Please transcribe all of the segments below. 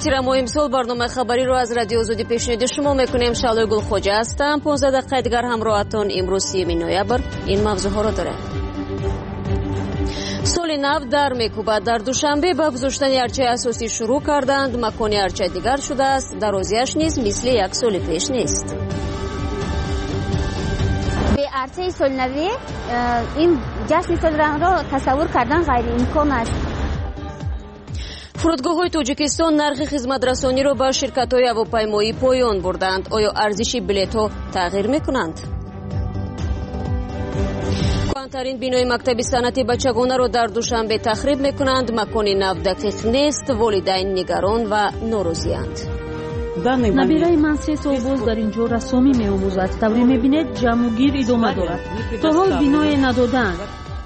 ефира мо имсол барномаи хабариро аз радио Озодӣ пешниҳоди шумо мекунем. Шалои Гулхоҷа ҳастам. 15 дақиқа дигар ҳамроҳатон. имрӯз 30 ноябр ин мавзӯъҳоро дорем. соли нав дар мекӯбад. Дар душанбе ба гузоштани арчаи асосӣ шурӯъ карданд. макони арча дигар шудааст. дарозиаш низ мисли як соли пеш нест. бе арчаи солинавӣ ин ҷашни солиро тасаввур кардан ғайриимкон аст. фурудгоҳҳои тоҷикистон нархи хизматрасониро ба ширкатҳои ҳавопаймоӣ поён бурданд. оё арзиши билетҳо тағйир мекунанд? кӯҳантарин бинои мактаби санъати бачагонаро дар душанбе тахриб мекунанд. макони нав дақиқ нест. волидайн нигарон ва норозиянд. набираи ман 3 сол боз дар инҷо рассомӣ меомӯзад. тавре мебинед ҷамъугир идома дорад. то ҳол биное надоданд.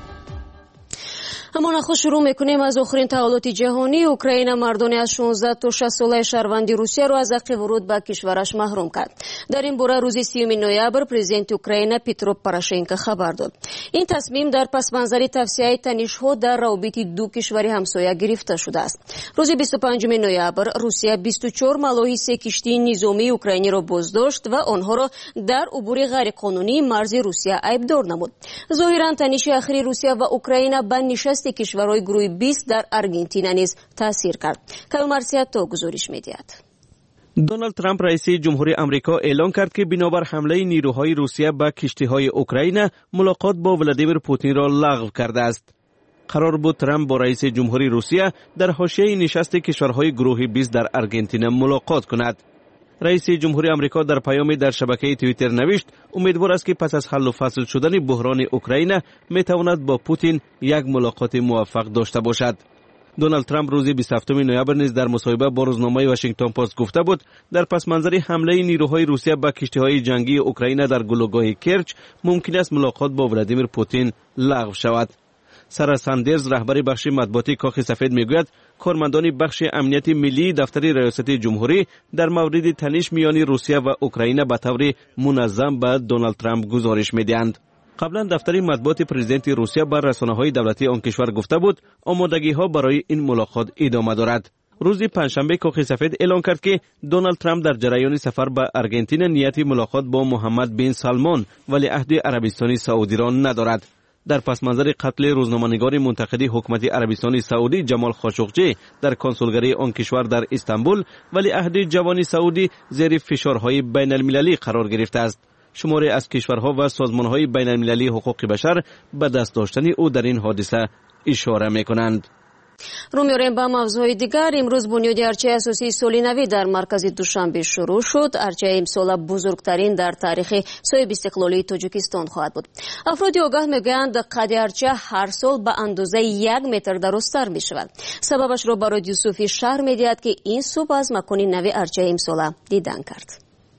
ҳамон ахос шурӯъ мекунем аз охирин таҳволоти ҷаҳонӣ. украина мардони аз 16 то 60 солаи шаҳрванди русияро аз ҳаққи вуруд ба кишвараш маҳрум кард. дар ин бора рӯзи 30 ноябр президенти украина Петро Порошенко хабар дод. ин тасмим дар пасманзари тавсеяи танишҳо дар равобити ду кишвари ҳамсоя гирифта шудааст. рӯзи 25 ноябр русия 24 малоҳи 3 киштии низомии украиниро боздошт ва онҳоро дар убури ғайриқонунии марзи русия айбдор намуд. зоҳиран таниши ахири русия ва украина ба нишасти кишварҳои гурӯҳи 20 дар Аргентина низ таъсир кард. Калмарсиято гузориш медиҳад. дональд Трамп раиси ҷумҳури Амрико эълон кард, ки бинобар ҳамлаи нирӯҳои Русия ба киштиҳои Украина мулоқот бо Владимир Путинро лағв кардааст. қарор буд Трамп бо раиси ҷумҳури Русия дар ҳошияи нишасти кишварҳои гурӯҳи 20 дар Аргентина мулоқот кунад. раиси ҷумҳури Амрико дар паёме дар шабакаи Твиттер навишт, умедвор аст, ки пас аз ҳаллу фасл шудани буҳрони Украина метавонад бо Путин як мулоқоти муваффақ дошта бошад. дональд Трамп рӯзи 27 ноябр низ дар мусоҳиба бо рӯзномаи Вашингтон Пост гуфта буд, дар пасманзари ҳамлаи нирӯҳои Русия ба киштиҳои ҷангии Украина дар гулӯгоҳи Керч мумкин аст мулоқот бо Владимир Путин лағв шавад. сара Сандерс, раҳбари бахши матбуоти Кохи сафед, мегӯяд, кормандони бахши амнияти миллии дафтари раёсати ҷумҳурӣ дар мавриди таниш миёни Русия ва Украина ба таври муназзам ба Дональд Трамп гузориш медиҳанд. қаблан дафтари матбуоти президенти Русия ба расонаҳои давлатии он кишвар гуфта буд, омодагиҳо барои ин мулоқот идома дорад. рӯзи панҷшанбе Кохи сафед эълон кард, ки Дональд Трамп дар ҷараёни сафар ба Аргентина нияти мулоқот бо Муҳаммад бин Салмон, валиаҳди Арабистони Саудиро надорад. дар пасманзари қатли рӯзноманигори мунтақиди ҳукумати Арабистони Саудӣ Ҷамол Хошуқҷӣ дар консулгарии он кишвар дар Истанбул, валиаҳди ҷавони Саудӣ зери фишорҳои байналмилалӣ қарор гирифтааст. шуморе аз кишварҳо ва созмонҳои байналмилалии ҳуқуқи башар ба даст доштани ӯ дар ин ҳодиса ишора мекунанд. рӯ меорем ба мавзӯъҳои дигар. имрӯз бунёди арчаи асосии соли навӣ дар маркази Душанбе шурӯъ шуд. арчаи имсола бузургтарин дар таърихи соҳиби истиқлолии Тоҷикистон хоҳад буд. афроди огаҳ мегӯянд, қадди арча ҳар сол ба андозаи 1 метр дарозтар мешавад. сабабашро барои Юсуфи шаҳр медиҳад, ки ин субҳ аз макони нави арчаи имсола дидан кард.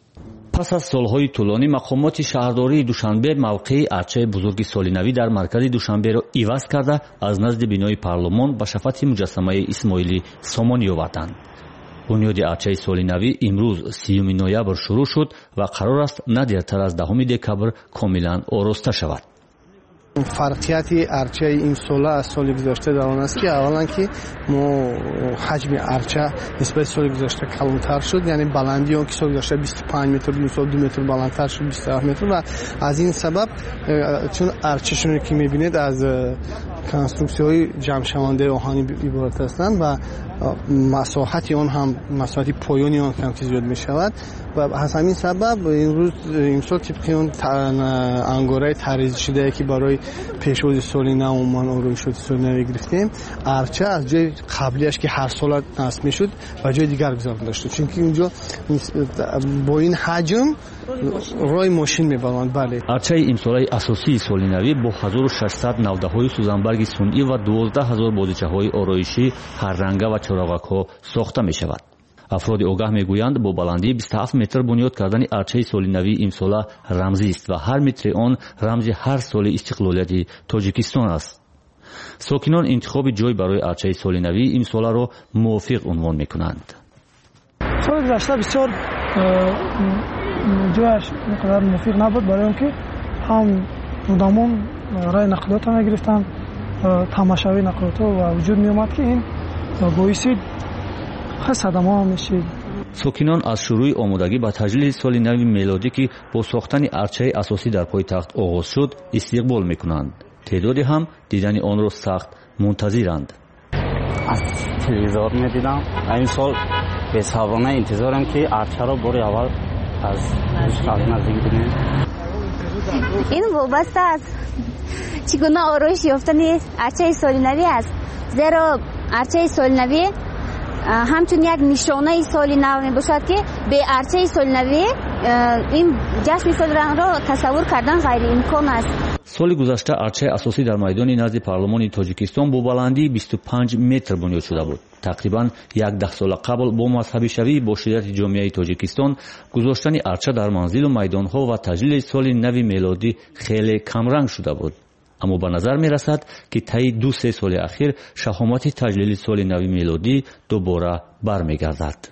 пас аз солҳои тӯлонӣ мақомоти шаҳрдории Душанбе мавқеи арчаи бузурги солинавӣ дар маркази Душанберо иваз карда аз назди бинои парлумон ба шафати муҷассамаи Исмоили Сомонӣ оварданд. бунёди арчаи солинавӣ имрӯз 30 ноябр шурӯъ шуд ва қарор аст на дертар аз 10 декабр комилан ороста шавад. фарқияти арчаи имсола аз соли гузашта дар он аст, ки аввалан ки мо ҳаҷми арча нисбати соли гузашта калонтар шуд, яъне баландии он ки соли гузашта 25 метр, имсол 2 метр баландтар шуд, 27 метр, ва аз ин сабаб чун арчашоне ки мебинед аз конструксияҳои ҷамъшавандаи оҳани иборат ҳастанд ва масоҳати он ҳам масоҳати поёни он камки зиёд мешавад ва аз ҳамин сабаб имрӯз имсол тибқи он ангораи тарҳрезишидае ки барои пешвози соли нав умуман ороишоти соли навӣ гирифтем, арча аз ҷои қаблияш ки ҳар сола насб мешуд ба ҷои дигар гузаронда шуд, чунки инҷо бо ин ҳаҷм роҳи мошин мебаранд. бале арчаи имсолаи асосии соли навӣ бо 1600 навдаҳои сӯзанбарги сунъӣ ва 12000 бозичаҳои ороишӣ ҳарранга ва чорағакҳо сохта мешавад. афроди огаҳ мегӯянд, бо баландии 27 метр бунёд кардани арчаи соли навии имсола рамзист ва ҳар метри он рамзи ҳар соли истиқлолияти Тоҷикистон аст. сокинон интихоби ҷой барои арчаи соли навии имсоларо мувофиқ унвон мекунанд. соли гузашта бисёр ҷояш инқадар мувофиқ набуд, барои он ки ҳам одамон раи нақлиётро мегирифтанд, тамошавии нақлиётро ва вуҷуд меомад, ки ин боиси صدمه میشید. ساکنان از شروع آمادگی به تجلیل سال نو میلادی که با ساختن ارچه اساسی در پایتخت آغاز شد استقبال میکنند. تعدادی هم دیدن آن را سخت منتظرند. از تلویزیون میدیدم. این سال حسابانه انتظارم که ارچه را بار اول از نزدیک ببینیم. این وابسته است چگونه آرایش یافتن ارچه سال نو است. زیرا ارچه سال نو همچون یک نشانه سال نو می باشد که به ارچه سال نو این جشن سال را تصور کردن غیر امکان است. سال گذشته ارچه اساسی در میدان نزد پارلمان تاجیکستان با بلندی 25 متر بنیاد شده بود. تقریبا 10 سال قبل با مذهبی شوی با شدت جامعه تاجیکستان گذاشتن ارچه در منزل و میدانها و تجلیل سال نو میلادی خیلی کمرنگ شده بود. اما به نظر می رسد که طی 2-3 سال اخیر شهامت تجلیل سال نو میلادی دوباره برمیگردد.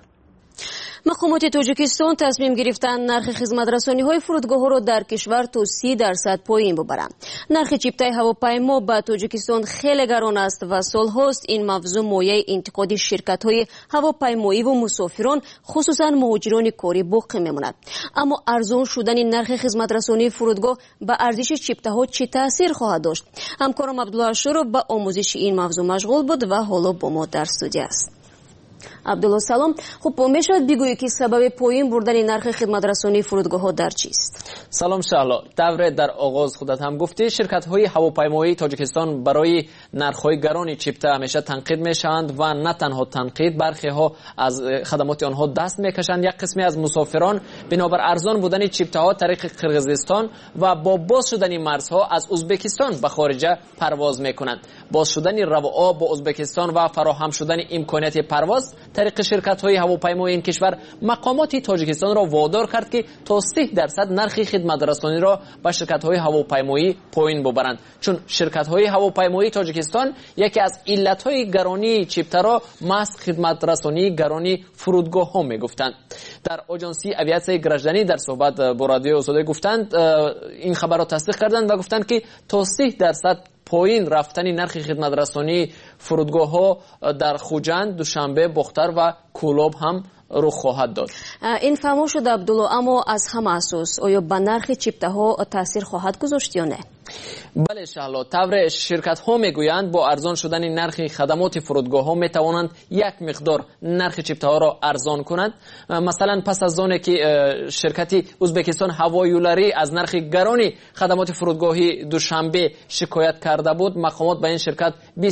مقامات تاجیکستان تصمیم گرفتند نرخ خدمت‌رسانی‌های فرودگاه‌ها را در کشور تا 30% پایین ببرند. نرخ چیپتای هواپیما به تاجیکستان خیلی گران است و سال‌هاست این موضوع مایه انتقاد شرکت‌های هواپیمایی و مسافران خصوصاً مهاجران کاری باقی می‌ماند. اما ارزان شدن نرخ خدمت‌رسانی فرودگاه به ارزش چیپتاها چه تأثیر خواهد داشت؟ همکارم عبدالله اشورو به آموزش این موضوع مشغول بود و حالا با ما در استودیو است. عبدالله سلام. خب میشود بگویی که سبب پایین بردن نرخ خدمت‌رسانی فرودگاه‌ها در چیست؟ سلام شهلا. دوره در آغاز خودت هم گفتی شرکت‌های هواپیمایی تاجیکستان برای نرخ‌های گران چیپتا همیشه تنقید میشوند و نه تنها تنقید برخی‌ها از خدمات آنها دست میکشند. یک قسمی از مسافران بنابر ارزان بودن چیپتاها طریق قرقیزستان و با باز شدن مرزها از ازبکستان به خارج پرواز میکنند. باز شدن رواها با ازبکستان و فراهم شدن امکانیت پرواز طریق شرکت‌های هواپیمایی این کشور مقامات تاجیکستان را وادار کرد که تا 30% نرخ خدمت‌رسانی را به شرکت‌های هواپیمایی پایین ببرند. چون شرکت‌های هواپیمایی تاجیکستان یکی از علت‌های گرانی چیپتا را محض خدمت‌رسانی گرانی فرودگاه‌ها می‌گفتند. در آژانسی اویاسیون گرجدانی در صحبت با رادیو آزادی گفتند این خبر را تصدیق کردند و گفتند که تا 30% پایین رفتن نرخ خدمت‌رسانی فرودگاه‌ها در خوجند، دوشنبه، بختر و کولاب هم رخ خواهد داد. این فهمو شد عبدالله، اما از همه اساس آیا به نرخ چیپتاها تاثیر خواهد گذاشت یا نه؟ بله شهلا، طور شرکت ها میگویند با ارزان شدن نرخ خدمات فرودگاه ها میتوانند یک مقدار نرخ چیپتاها را ارزان کنند. مثلا پس از آنکه که شرکت ازبکستان هوایولری از نرخ گران خدمات فرودگاهی دوشنبه شکایت کرده بود، مقامات به این شرکت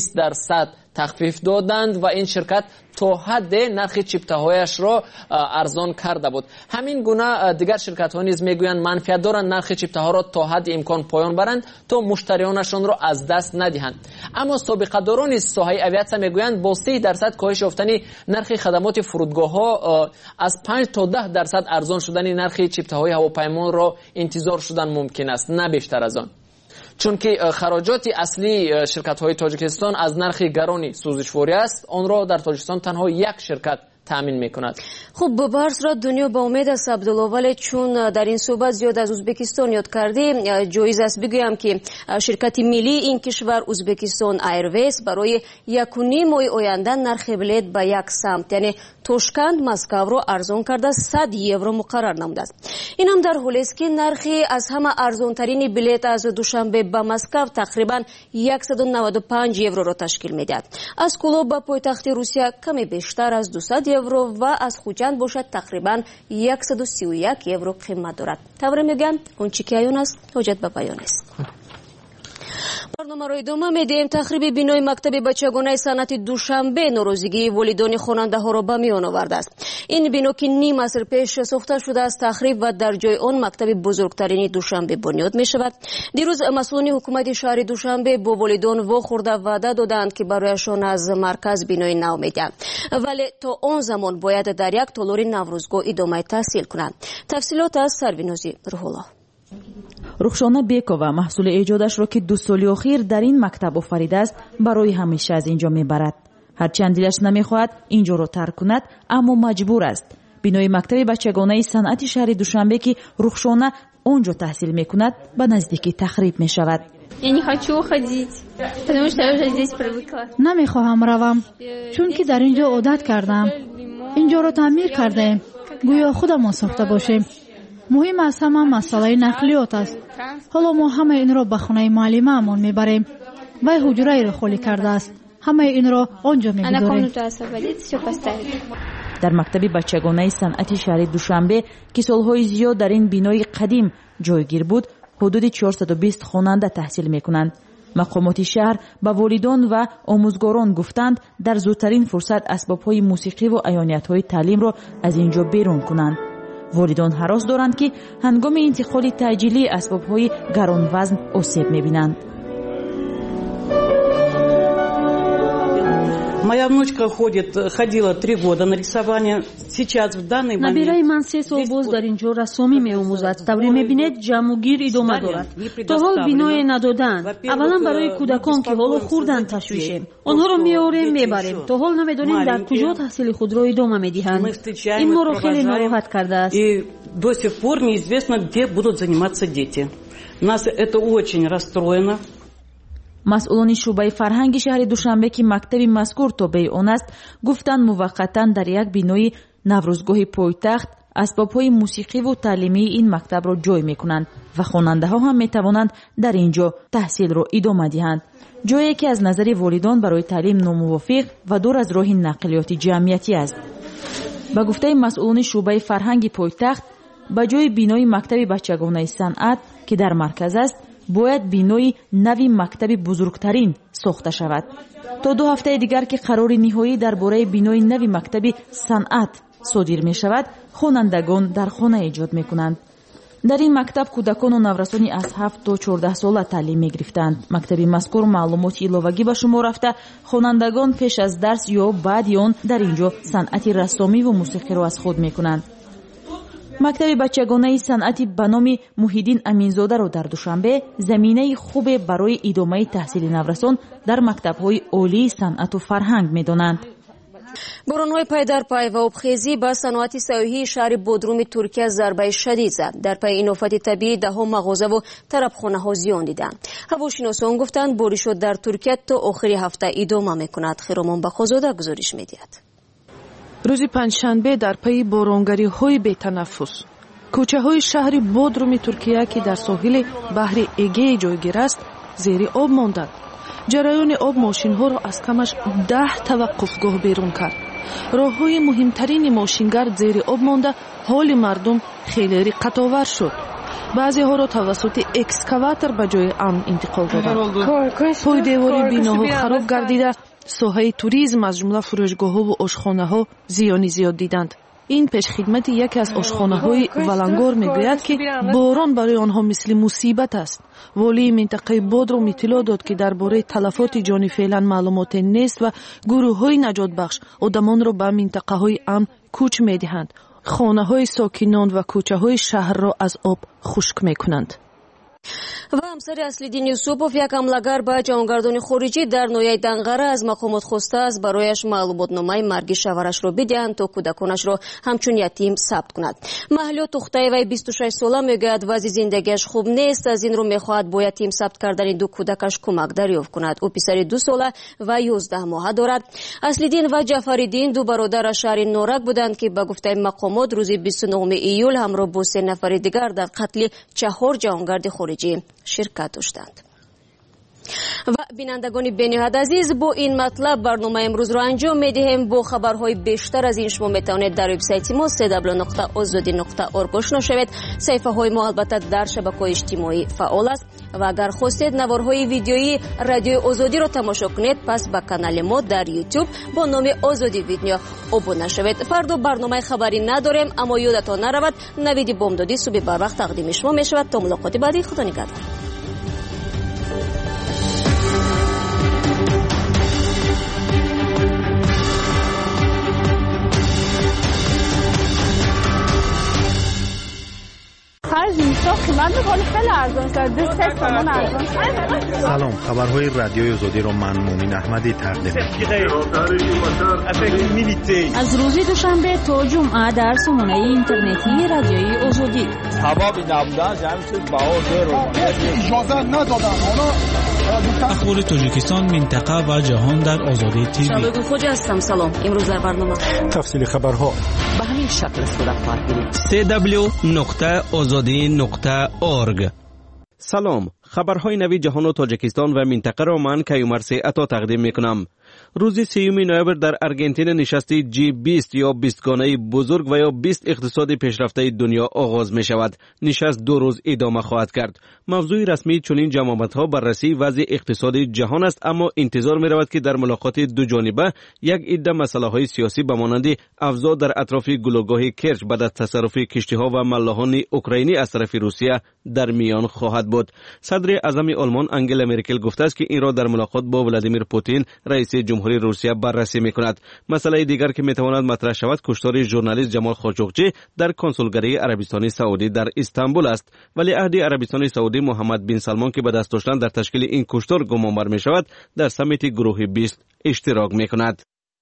20% تخفیف دادند و این شرکت تا حد نرخ چیپتاهایش را ارزان کرده بود. همین گونه دیگر شرکت ها نیز میگویند منفعت دارند نرخ چیپتاها را تا حد امکان پایان برند تا مشتریانشان را از دست ندهند. اما سابقه داران ساحه اویاسیون میگویند با 30% کاهش یافتن نرخ خدمات فرودگاه ها از 5 تا 10% ارزان شدن نرخ چیپتاهای هواپیما را انتظار شدن ممکن است، نه بیشتر از آن. چون که خراجات اصلی شرکت‌های تاجیکستان از نرخ گرانی سوزشواری است، آن را در تاجیکستان تنها یک شرکت تامین میکند. خب بارس را دنیا با امید است عبدالله، ولی چون در این صحبت زیاد از ازبکستان یاد کردی، جایز است بگویم که شرکت ملی این کشور ازبکستان ایرویز برای 1.5 ماه آینده نرخ بلیط به یک سمت یعنی توشکند مسکو را ارزان کرده 100 یورو مقرر نموده است. این هم در حالی است که نرخی از همه ارزان ترین بلیط از دوشنبه به مسکو تقریبا 195 یورو را تشکیل میدهد. از کولوب به پایتخت روسیه کمی بیشتر از 200 یورو و از خوجند باشد تقریبا 131 یورو قیمت دارد. طور میگن اون چی که عیان است حجت به بیان است. برنامه را ادامه میدیم. تخریب بینای مکتب بچگانه صنعت دوشنبه ناراضگی والدین خواننده ها را به میان آورده است. این بنا که نیم عصر پیش ساخته شده است تخریب و در جای آن مکتب بزرگترین دوشنبه بنیاد می شود. دیروز مسئولان حکومت شهر دوشنبه با والدان واخورده وعده دادند که برایشان از مرکز بینای نو میدهند، ولی تا آن زمان باید در یک تالار نوروزگاه ادامه تحصیل کنند. تفصیلات از سروینازی روح‌الله. رخشانه بیکووا محصول ایجادش را که 2 سال اخیر در این مکتب آفریده است برای همیشه از اینجا میبرد. هرچند دلش نمیخواهد اینجا را ترک کند اما مجبور است. بینای مکتب بچگانه صنعت شهر دوشنبه که رخشانه اونجا تحصیل میکند به نزدیکی تخریب میشود. Я не хочу уходить, потому что я уже здесь привыкла. نمیخواهم روم چون که در اینجا عادت کردم. اینجا رو تعمیر کردیم. گویا خودمان ساخته باشیم. مهم از همه مسئله نقلیات است. حالا ما همه این را به خانه معلمه‌مان میبریم. وی حجره را خالی کرده است. همه این را آنجا میگذاریم. در مکتب بچگانه صنعت شهر دوشنبه که سالهای زیاد در این بینای قدیم جایگیر بود، حدود 420 خواننده تحصیل میکنند. مقامات شهر به والدان و آموزگاران گفتند در زودترین فرصت اسبابهای موسیقی و عیانیت‌های تعلیم را از اینجا بیرون کنند. والدان هراس دارند که هنگام انتقال تعجیلی اسبابهای گران وزن آسیب می‌بینند. Моя внучка ходила 3 года на рисование. Сейчас в данный момент набирай من 3 سال باز در اینجا رسامی می‌آموزد. تبری می‌بینید جمع‌گیر ادامه دارد. تا حال بینای ندادن. اولا برای کودکان که حالا خوردن تشویشیم. آنها را می‌آوریم می‌بریم. تا حال نمی‌دانیم در کجا تحصیل خود را ادامه می‌دهند. این ما را خیلی ناراحت کرده است. И до сих пор неизвестно, где будут заниматься дети. Нас это очень расстроено. مسئولان شعبه فرهنگ شهر دوشنبه که مکتب مذکور تابع آن است گفتند موقتا در یک بینای نوروزگاه پایتخت اسباب‌های موسیقی و تعلیمی این مکتب را جای می‌کنند و خواننده‌ها هم می‌توانند در اینجا تحصیل را ادامه دهند. جایی که از نظر والدان برای تعلیم ناموافق و دور از راه نقلیات جمعیتی است. با گفته مسئولان شعبه فرهنگ پایتخت به جای بینای مکتب بچگانه صنعت که در مرکز است باید بینای نوی مکتب بزرگترین ساخته شود. تا 2 هفته دیگر که قرار نهایی درباره بینای نوی مکتب صنعت صادر می شود، خوانندگان در خانه ایجاد می کنند. در این مکتب کودکان و نورسانی از 7 تا 14 ساله تعلیم می گرفتند. مکتب مذکور معلومات ایلاوگی به شما رفته خوانندگان پیش از درس یا بعد آن در اینجا صنعت رسامی و موسیقی را از خود می کنند. مکتب بچگانه صنعتی به نام محیدین امینزاده را در دوشنبه زمینه خوب برای ادامه تحصیل نورسان در مکتب‌های عالی صنعت و فرهنگ می‌دانند. باران‌های پای در پای و آبخیزی به صنعت سیاحی شهر بودروم ترکیه ضربه شدید زد. در پای این آفت طبیعی ده‌ها مغازه و طرفخانه‌ها زیان دیدند. هواشناسان گفتند بارش در ترکیه تا آخر هفته ادامه می‌کند. خیرامان بخوزاده گزارش می‌دهد. روز پنجشنبه در پی بارانگری‌های بی‌تنفس کوچه‌های شهر بودروم ترکیه که در ساحل بحر اگه جایگیر است زیر آب ماندند. جریان آب ماشین‌ها را از کمش 10 توقفگاه بیرون کرد. راه‌های مهمترین ماشینگرد زیر آب مانده حال مردم خیلی رقت‌آور شد. بعضی‌ها را توسط اکسکاواتور به جای امن انتقال دادند. پای دیواری بیناها خراب گردیده ساحه توریسم از جمله فروشگاه‌ها و آشخانه‌ها زیانی زیاد دیدند. این پیشخدمت یکی از آشخانه‌های ولنگار میگوید که باران برای آنها مثل مصیبت است. والی منطقه بودروم اطلاع داد که درباره تلفات جانی فعلا معلومات نیست و گروه‌های نجات بخش آدمان را به منطقه‌های امن کوچ می‌دهند. خانه‌های ساکنان و کوچه‌های شهر را از آب خشک می‌کنند. و همسر اسلیدین یوسوپов یک حمله‌گر به جهانگردان خارجی در نویه دنقره از مقامات خواسته است برایش معلوماتنامه مرگ شوهرش را بدهند تا کودکانش را همچون یتیم ثبت کند. مهلا دختر وی 26 ساله میگوید وضع زندگیش خوب نیست، از این رو میخواهد با یتیم ثبت کردن 2 کودکش کمک دریافت کند. او پسر 2 ساله و 11 ماهه دارد. اسلیدین و جعفریدین 2 برادر شهر نورک بودند که به گفته مقامات روز 29 ایول همراه با 3 نفر دیگر در قتل 4 جهانگرد خارجی شرکت داشتند. و بینندگان بی‌نهایت عزیز، با این مطلب برنامه امروز را انجام می‌دهیم. با خبرهای بیشتر از این شما میتوانید در وبسایت ما www.azadi.org آشنا شوید. صفحه‌های ما البته در شبکه‌های اجتماعی فعال است و اگر خواستید نوارهای ویدیویی رادیو آزادی را تماشا کنید پس به کانال ما در یوتیوب با نام آزادی ویدیو ابونه شوید. فردا برنامه خبری نداریم، اما یادتان نرود نوید بامدادی صبح بر وقت تقدیم شما می‌شود. تا ملاقات بعدی، خدا نگهدار. Каждый قیمت میکنه خیلی ارزان شد 2-3 تومان ارزان. سلام، خبرهای رادیوی آزادی رو من مومن احمدی تقدیم می‌کنم. از روز دوشنبه تا جمعه در سامانه اینترنتی رادیوی آزادی. اخبار تاجیکستان، منطقه و جهان در آزادی تیوی. شبگو خوجا هستم. سلام. امروز در برنامه تفصیل خبرها به همین شکل صورت خواهد گرفت. www.azadi.org. سلام، خبرهای نوی جهان و تاجیکستان و منطقه را من کیومرثی عطا تقدیم میکنم. روز 3 نوامبر در آرژانتین نشست G20 یا 20 گانه بزرگ و یا 20 اقتصاد پیشرفته دنیا آغاز می شود. نشست 2 روز ادامه خواهد کرد. موضوع رسمی چنین جماعت‌ها بررسی وضع اقتصادی جهان است، اما انتظار می رود که در ملاقات دو جانبه یک عده مسائل سیاسی به مانند افزا در اطراف گلوگاه کرچ بعد از تصرف کشتی‌ها و ملاحان اوکراینی از طرف روسیه در میان خواهد بود. صدر اعظم آلمان انگلا مرکل گفته است که این را در ملاقات با ولادیمیر پوتین رئیس جمهوری روسیه بررسی می‌کند. مسئله دیگر که می‌تواند مطرح شود کشتار ژورنالیست جمال خاشقچی در کنسولگری عربستان سعودی در استانبول است، ولی عهد عربستان سعودی محمد بن سلمان که به دست داشتن در تشکیل این کشتار گمانبر می‌شود در سمیت گروه 20 اشتراک می‌کند.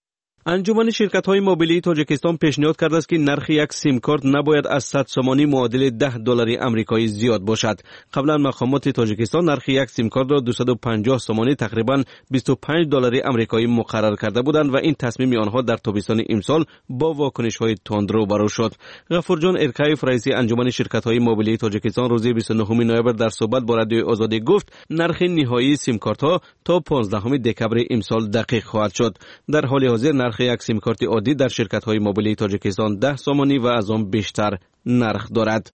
انجمن شرکت‌های موبیلی تاجیکستان پیشنهاد کرده است که نرخ یک سیم کارت نباید از 100 سومانی معادل $10 آمریکایی زیاد باشد. قبلا مقامات تاجیکستان نرخ یک سیم کارت را 250 سومانی تقریباً $25 آمریکایی مقرر کرده بودند و این تصمیم آنها در تابستان امسال با واکنش‌های تند روبرو شد. غفورجان ارکایف رئیس انجمن شرکت‌های موبیلی تاجیکستان روز 29 نوامبر در صحبت با رادیوی آزادی گفت نرخ نهایی سیم کارت‌ها تا 15 دکبر امسال دقیق خواهد شد. در حال حاضر نرخ یک سیم کارت عادی در شرکت‌های موبیلی تاجیکستان 10 سومانی و از آن بیشتر نرخ دارد.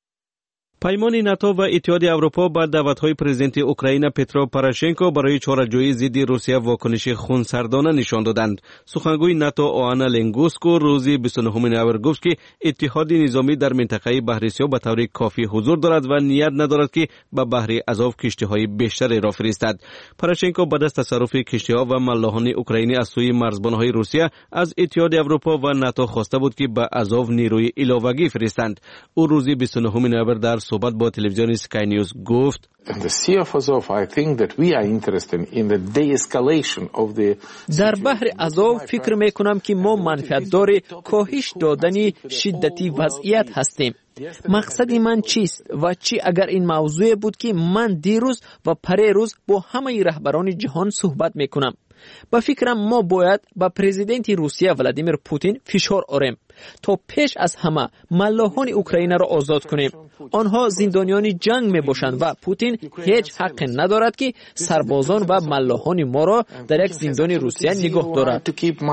پیمان ناتو و اتحاد اروپا با دعوت‌های پرزیدنت اوکراین پترو پوراشنکو برای چاره‌جویی ضد روسیه واکنش خونسردانه نشان دادند. سخنگوی ناتو آنا لنگوسکو روز 29 نوامبر گفت که اتحاد نظامی در منطقه بحر سیاه به طور کافی حضور دارد و نیت ندارد که به بحر آزوف کشتی‌های بیشتری را فرستد. پوراشنکو بعد از تصرف کشتی‌ها و ملاحان اوکراینی از سوی مرزبان‌های روسیه از اتحاد اروپا و ناتو خواسته بود که به آزوف نیروی علاوه‌ای فرستند. او روز 29 نوامبر در صحبت با تلویزیون سکای نیوز گفت در بحر آزوف فکر میکنم که ما منفعتدار کاهش دادن شدتی وضعیت هستیم. مقصد من چیست و چی اگر این موضوع بود که من دیروز و پریروز با همه رهبران جهان صحبت میکنم. با فکرم ما باید با پرزیدنت روسیه ولادیمیر پوتین فشار آوریم تا پیش از همه ملاحان اوکراین را آزاد کنیم. آنها زندانیان جنگ می باشند و پوتین هیچ حق ندارد که سربازان و ملاحان ما را در یک زندان روسیه نگاه دارد.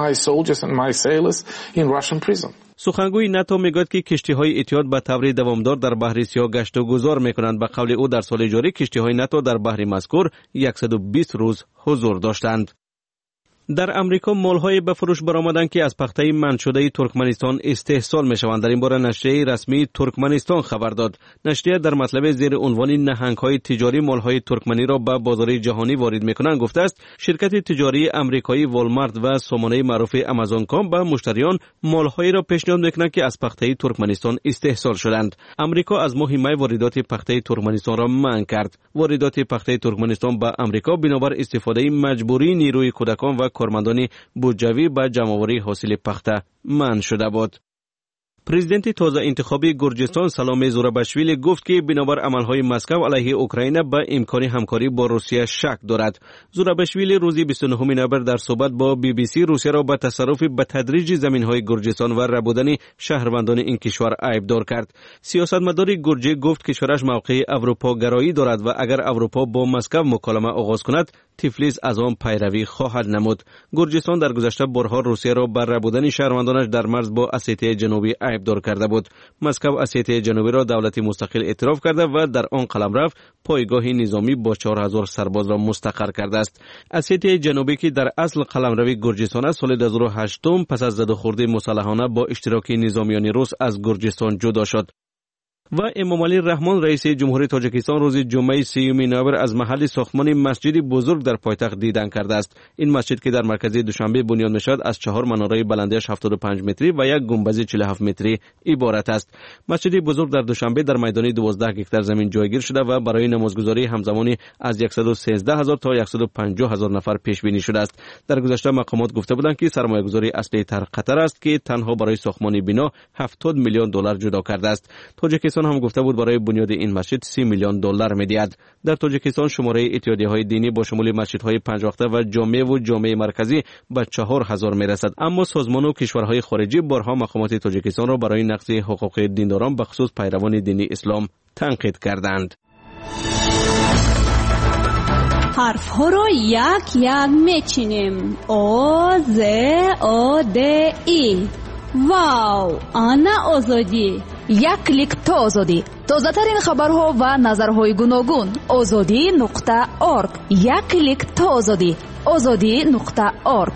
سخنگوی ناتو میگوید که کشتی‌های اتحاد به طور دوامدار در بحر سیاه گشت و گذار میکنند. به قول او در سال جاری کشتی‌های ناتو در بحر مذکور 120 روز حضور داشتند. در امریکا مال‌های به فروش برآمدند که از پخته منع شده ترکمنستان استحصال می‌شوند. در این باره نشریه رسمی ترکمنستان خبر داد. نشریه در مطلب زیر عنوان نهنگ‌های تجاری مال‌های ترکمنی را به بازار جهانی وارد می‌کنند گفته است شرکت تجاری آمریکایی والمارت و سامانه معروف آمازون کام به مشتریان مال‌هایی را پیشنهاد می‌کنند که از پخته ترکمنستان استحصال شدند. آمریکا از ماه می واردات پخته ترکمنستان را منع کرد. واردات پخته ترکمنستان به آمریکا بنابر استفاده مجبوری نیروی کودکان و کارمندان بودجوی به جمع‌آوری حاصل پخته منع شده بود. پرزیدنت تازه انتخابی گرجستان سلام زوراباشویلی گفت که بنابر عملهای مسکو علیه اوکراین به امکان همکاری با روسیه شک دارد. زوراباشویلی روز 29 نوامبر در صحبت با BBC روسیه را به تصرف به تدریج زمین‌های گرجستان و ربودن شهروندان این کشور عیبدار کرد. سیاستمدار گرجی گفت کشورش موقع اروپاگرایی دارد و اگر اروپا با مسکو مکالمه آغاز کند تیفلیس از آن پیروی خواهد نمود. گرجستان در گذشته بارها روسیه را بر ربودن شهروندانش در مرز با اسیته جنوبی عیبدار کرده بود. مسکو اسیته جنوبی را دولتی مستقل اعتراف کرده و در آن قلمرو پایگاه نظامی با 4000 سرباز را مستقر کرده است. اسیته جنوبی که در اصل قلمرو گرجستان است سال 2008 پس از زدوخوردی مسلحانه با اشتراک نظامیان روس از گرجستان جدا شد. و امامعلی رحمان رئیس جمهوری تاجیکستان روز جمعه 30 نوامبر از محل ساختمان مسجدی بزرگ در پایتخت دیدن کرده است. این مسجد که در مرکز دوشنبه بنیان می‌شود از 4 مناره بلندیش 75 متری و یک گنبد 47 متری عبارت است. مسجد بزرگ در دوشنبه در میدان 12 هکتار زمین جایگیر شده و برای نمازگزاری همزمانی از 113,000 تا 150,000 نفر پیش بینی شده است. در گذشته مقامات گفته بودند که سرمایه‌گذاری اصلی در قطر است که تنها برای ساختمان بنا 70 میلیون دلار جدا کرده است. تاجیکستان هم گفته بود برای بنیاد این مسجد 30 میلیون دلار می‌دهد. در تاجیکستان شماره اتحادیه‌های دینی با شمول مسجدهای 5 وقته و جامع مرکزی به 4000 میرسد. اما سازمان و کشورهای خارجی بارها مقامات تاجیکستان را برای نقض حقوق دینداران به خصوص پیروان دین اسلام تنقید کردند. حرف ها را یک یک میچینیم. او ز او د ای. واو، آنا آزادی. یک کلیک تا آزادی. تازه ترین خبرها و نظرهای گوناگون. azadi.org. یک کلیک تا آزادی. azadi.org.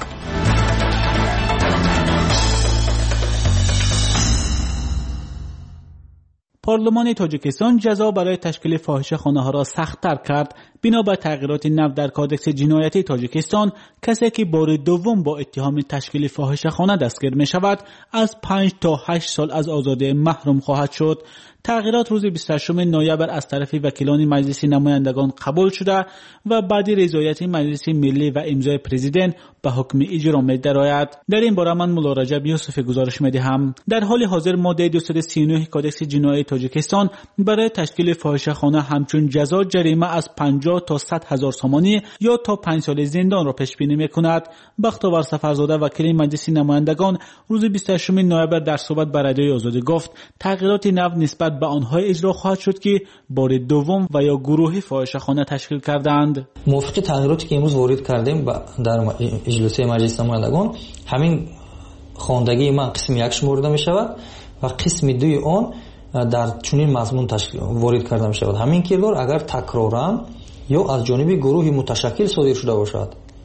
پارلمان تاجیکستان جزا برای تشکیل فاحشه‌خانه ها را سخت‌تر کرد. بنا به تغییرات نو در کادکس جنایتی تاجیکستان، کسی که بار دوم با اتهام تشکیل فاحشه‌خانه دستگیر می شود از 5 تا 8 سال از آزادی محروم خواهد شد. تغییرات روز 28 نوامبر از طرف وکیلان مجلس نمایندگان قبول شده و بعد رضایت مجلس ملی و امضای پرزیدنت به حکم اجرا می درآید. در این باره من مولا رجب یوسف گزارش می دهم. در حال حاضر ماده 239 کادکس جنایی تاجیکستان برای تشکیل فاحشه‌خانه همچون جزا جریمه از 50 تا 100,000 سومانی یا تا 5 سال زندان را پیش بینی می کند. بختیار سفرزاده وکیل مجلس نمایندگان روز 28 نوامبر در صحبت با رادیوی آزادی گفت تغییرات نو نسبت به آنها اجرا خواهد شد که بار دوم و یا گروهی فاحشه‌خانه تشکیل کردند. موافق تغییراتی که امروز وارد کردیم در اجلاس مجلس نمایندگان، همین خواندگی من قسم 1 شمرده می شود و قسم 2 آن در چنین مضمون وارد کرده می شود. همین کردار اگر تکرارا یا از جانب گروهی متشکل صادر شده باشد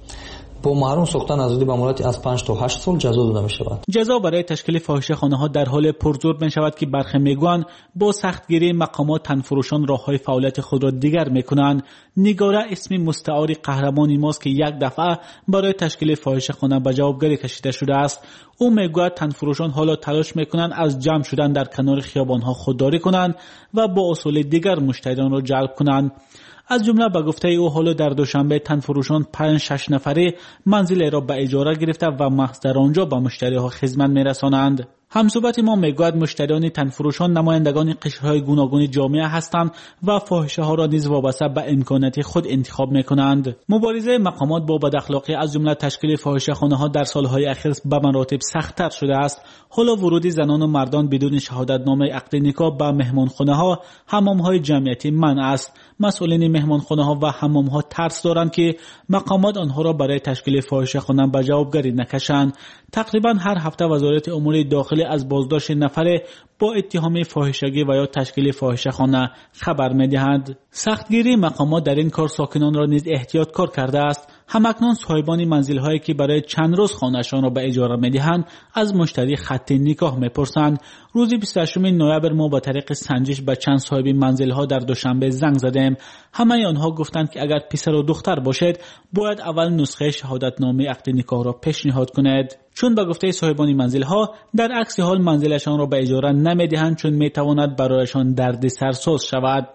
با محروم ساختن آزادی به مدت از 5 تا 8 سال جزا داده می شود. جزا برای تشکیل فاحشه‌خانه ها در حال پرزور می شود که برخی میگویند با سختگیری مقامات تنفروشان راههای فعالیت خود را دیگر می کنند. نگاره اسم مستعار قهرمانی ماست که یک دفعه برای تشکیل فاحشه‌خانه به جوابگری کشیده شده است. او میگوید تنفروشان حالا تلاش میکنند از جمع شدن در کنار خیابانها خودداری کنند و با اصول دیگر مشتریان را جلب کنند. از جمله به گفته او حالا در دوشنبه تنفروشان 5-6 نفره منزل را به اجاره گرفته و محض در آنجا به مشتریها خدمت میرسانند. همصحبت ما میگوید مشتریان تنفروشان نمایندگان قشرهای گوناگون جامعه هستند و فاحشه ها را نیز وابسته به امکانات خود انتخاب میکنند. مبارزه مقامات با بداخلاقی از جمله تشکیل فاحشه‌خانه ها در سالهای اخیر به مراتب سخت‌تر شده است. حالا ورود زنان و مردان بدون شهادتنامه عقد نکاح به مهمانخانه ها، حمام‌های جمعیتی منع است. مسئولین مهمانخانه ها و حمام ها ترس دارند که مقامات آنها را برای تشکیل فاحشه‌خانه به جوابگری نکشند. تقریبا هر هفته وزارت امور داخلی از بازداشت نفره با اتهام فاحشگی و یا تشکیل فاحشه‌خانه خبر می‌دهند. سختگیری مقامات در این کار ساکنان را نیز احتیاط کار کرده است. همکنون صاحبان منزل‌هایی که برای چند روز خانه‌شان را به اجاره می‌دهند از مشتری خط نکاح می‌پرسند. روز 28 نوامبر ما با طریق سنجش به چند صاحب منزل‌ها در دوشنبه زنگ زدیم. همه آنها گفتند که اگر پسر و دختر باشد باید اول نسخه شهادتنامه عقد نکاح را پیشنهاد کنید. چون به گفته صاحبان منزل‌ها در عکس حال منزلشان را به اجاره نمی‌دهند چون می‌تواند برایشان دردسر ساز شود.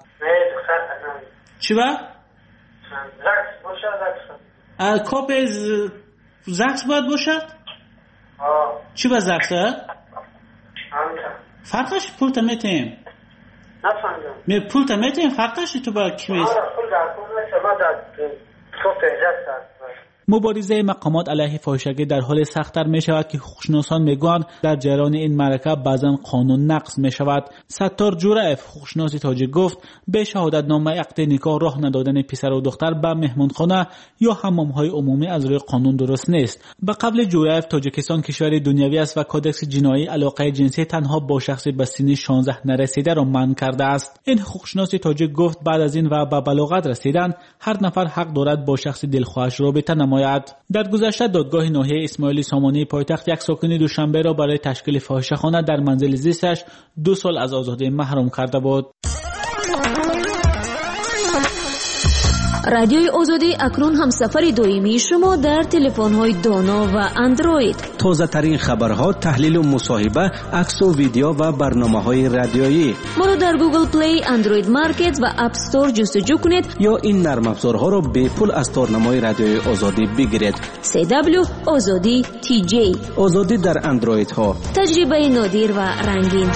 چی با؟ کاپ زکس باید باشد؟ چی با زکسه؟ فرقش پول تا میتیم؟ نفهمیدم. پول تا میتیم فرقش تو با کی میست؟ مبارزه مقامات علیه فاحشگی در حال سخت‌تر می شود که حقوقشناسان میگویند در جریان این معرکه بعضا قانون نقض می شود. ستار جورایف حقوقشناس تاجیک گفت به شهادتنامه عقد نکاح راه ندادن پسر و دختر به مهمانخانه یا حمام‌های عمومی از روی قانون درست نیست. به قول جورایف تاجیکستان کشور دنیوی است و کادکس جنایی علاقه جنسی تنها با شخصی به سن 16 نرسیده را منع کرده است. این حقوقشناس تاجیک گفت بعد از این و به بلاغت رسیدن هر نفر حق دارد با شخص دلخواهش رابطه نماید نماید. در گذشته دادگاه ناحیه اسماعیل سامانی پایتخت یک ساکن دوشنبه را برای تشکیل فاحشه‌خانه در منزل زیستش 2 سال از آزادی محروم کرده بود. رادیوی آزادی اکنون هم سفر دائمی شما در تلفن‌های دانا و اندروید. تازه ترین خبرها، تحلیل و مصاحبه، عکس و ویدیو و برنامه‌های رادیویی. ما را در گوگل پلی، اندروید مارکت و اپ استور جستجو کنید یا این نرم افزارها را به پول از تارنمای رادیوی آزادی بگیرید. CW آزادی TJ. آزادی در اندروید ها. تجربه نادر و رنگین.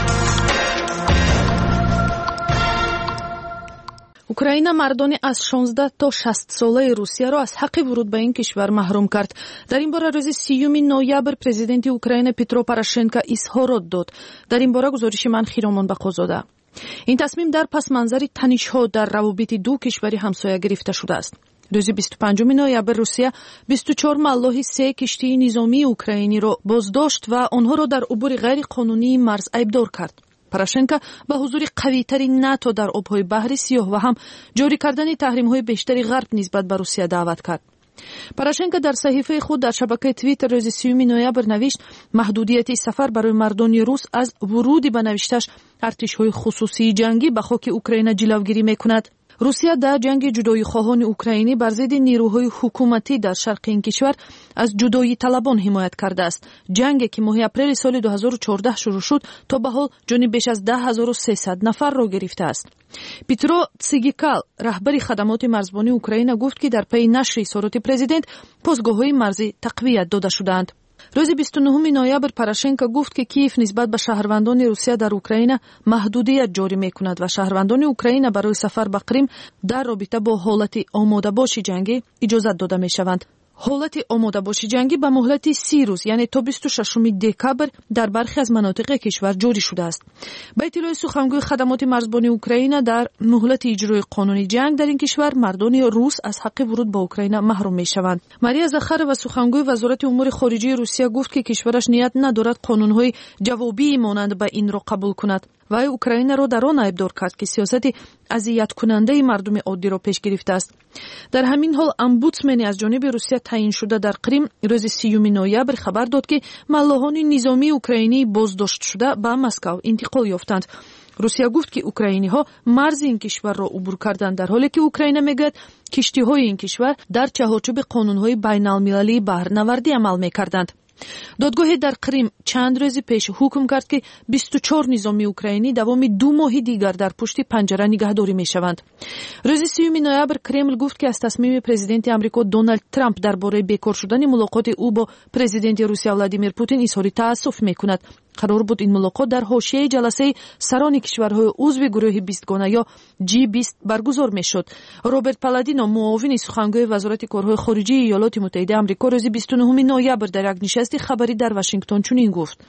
اوکراین مردان از 16 تا 60 ساله روسیه را از حق ورود به این کشور محروم کرد. در این باره روز 30 نوامبر پرزیدنت اوکراین پیترو پوراشنکو اظهارات داد. در این باره گزارش من خیرامان بقازاده. این تصمیم در پس منظر تنش‌ها در روابط دو کشور همسایه گرفته شده است. روز 25 نوامبر روسیه 24 ملاح 3 کشتی نظامی اوکراینی را بازداشت و آنها را در عبور غیر قانونی مرز ایبدار کرد. پوراشنکو به حضور قوی‌تری ناتو در آب‌های بحر سیاه و هم جاری کردن تحریم‌های بیشتری غرب نسبت به روسیه دعوت کرد. پوراشنکو در صحیفه خود در شبکه توییتر روز 30 نوامبر نوشت محدودیت سفر برای مردان روس از ورود به نوشتش ارتش‌های خصوصی جنگی به خاک اوکراین جلوگیری می‌کند. روسیه در جنگ جدایی خواهان اوکراینی بر ضد نیروهای حکومتی در شرق این کشور از جدایی طلبان حمایت کرده است. جنگی که ماه اپریل سال 2014 شروع شد تا به حال جان بیش از 10300 نفر را گرفته است. پیترو تسیگیکال رهبر خدمات مرزبانی اوکراین گفت که در پی نشر اظهارات پرزیدنت پاسگاه‌های مرزی تقویت داده شدند. روز 29 نوامبر پوراشنکو گفت که کیف نسبت به شهروندان روسیه در اوکراین محدودیت جاری می‌کند و شهروندان اوکراین برای سفر به کریم در رابطه با حالت آماده باشی جنگی اجازه داده می‌شوند. حالت آماده باشی جنگی به مهلت 30 روز یعنی تا 26 دکامبر در برخی از مناطق کشور جاری شده است. با اطلاع سخنگوی خدمات مرزبانی اوکراین در مهلت اجرای قانون جنگ در این کشور مردان روس از حق ورود به اوکراین محروم می‌شوند. ماریا زاخارова سخنگوی وزارت امور خارجه روسیه گفت که کشورش نیت ندارد قانون‌های جوابی مانند به این را قبول کند. و اوکراین را در آن ایبدار کرد که سیاست اذیت کننده مردم عادی را پیش گرفته است. در همین حال امبودسمن از جانب روسیه تعیین شده در کریم روز 30 نوامبر خبر داد که ملاحان نظامی اوکراینی بازداشت شده به مسکو انتقال یافتند. روسیه گفت که اوکراینی ها مرز این کشور را عبور کردند در حالی که اوکراین میگوید کشتی های این کشور در چهارچوب قانون های بین المللی بحرنوردی عمل میکردند. دادگاه در کریم چند روز پیش حکم کرد که 24 نظامی اوکراینی دوام 2 ماه دیگر در پشت پنجره نگهداری می شوند. روز 30 نوامبر کرمل گفت که از تصمیم پرزیدنت آمریکا دونالد ترامپ درباره بیکار شدن ملاقات او با پرزیدنت روسیه ولادیمیر پوتین اظهار تأسف می کند. قرار بود این ملاقات در حاشیه جلسه سران کشورهای عضو گروه 20 گانه یا G20 برگزار میشد. روبرت پالادینو معاون سخنگوی وزارت کارهای خارجه ایالات متحده آمریکا روز 29 نوامبر در یک نشست خبری در واشنگتن چنین گفت: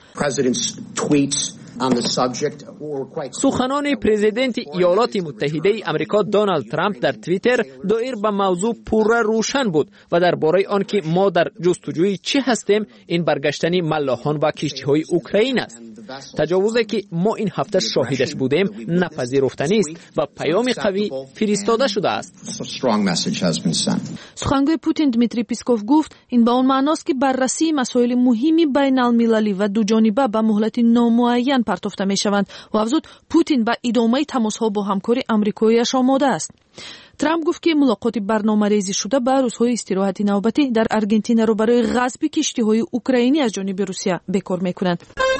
سخنان پرزیدنت ایالات متحده آمریکا دونالد ترامپ در توییتر دایر به موضوع پوره روشن بود و درباره آنکه ما در جستجوی چه هستیم این برگشتن ملاحان و کشتی‌های اوکراین است. تجاوزی که ما این هفته شاهدش بودیم نپذیرفتنی است و پیام قوی فرستاده شده است. سخنگوی پوتین دمیتری پیسکوف گفت این به آن معناست که بررسی مسائل مهمی بین المللی و دو جانبه به مهلت نامعین پرتافته می شوند و افزود پوتین به ادامه تماس‌ها با همکار آمریکایی‌اش آماده است. ترامپ گفت که ملاقات برنامه‌ریزی شده به روزهای استراحت نوبتی در آرژانتین را برای غصب کشتی‌های اوکراینی از جانب روسیه بکار می‌کنند.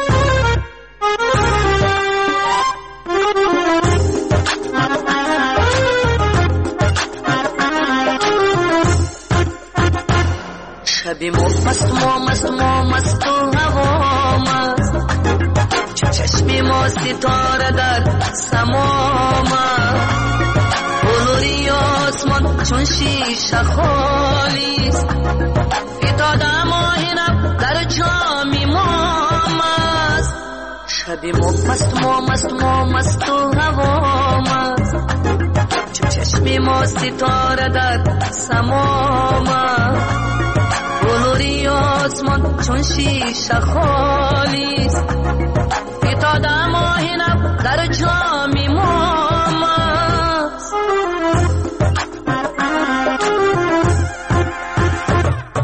شبی مست و هوا مست چشمی ما ستاره در سما مست بلوری آسمان چون شیشه خالیست فتاده ماهینم در جامی ما مست شبی مست و هوا مست چشمی ما ستاره در سما مست بلوری آسمان چون شیشه خالیست فتاده ماهینم در جامی ما مست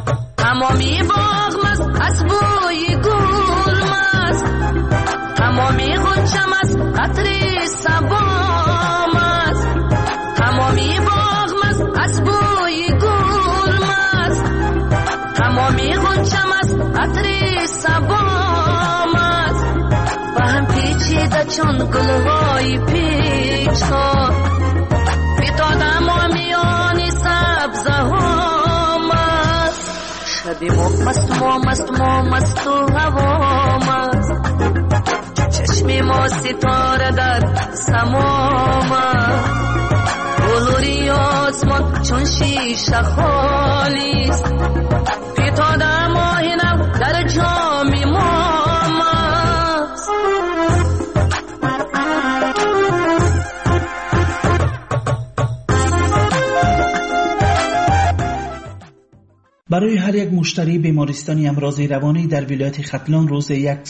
تمامی غنچم از قطری سبام است، تمامی باغم است از بوی گل است، تمامی غنچم از قطری سبام است، و هم پیچیده چون گلهای پیچان فتادم و میانی سبزه هم است، شبی مست و هوام است، چشمی ما ستاره در سمام است، بلوری آسمان چون شیشه خالی است، فتاده ماهینم در جام مام است. برای هر یک مشتری بیمارستانی امراض روانی در ولایت ختلان روز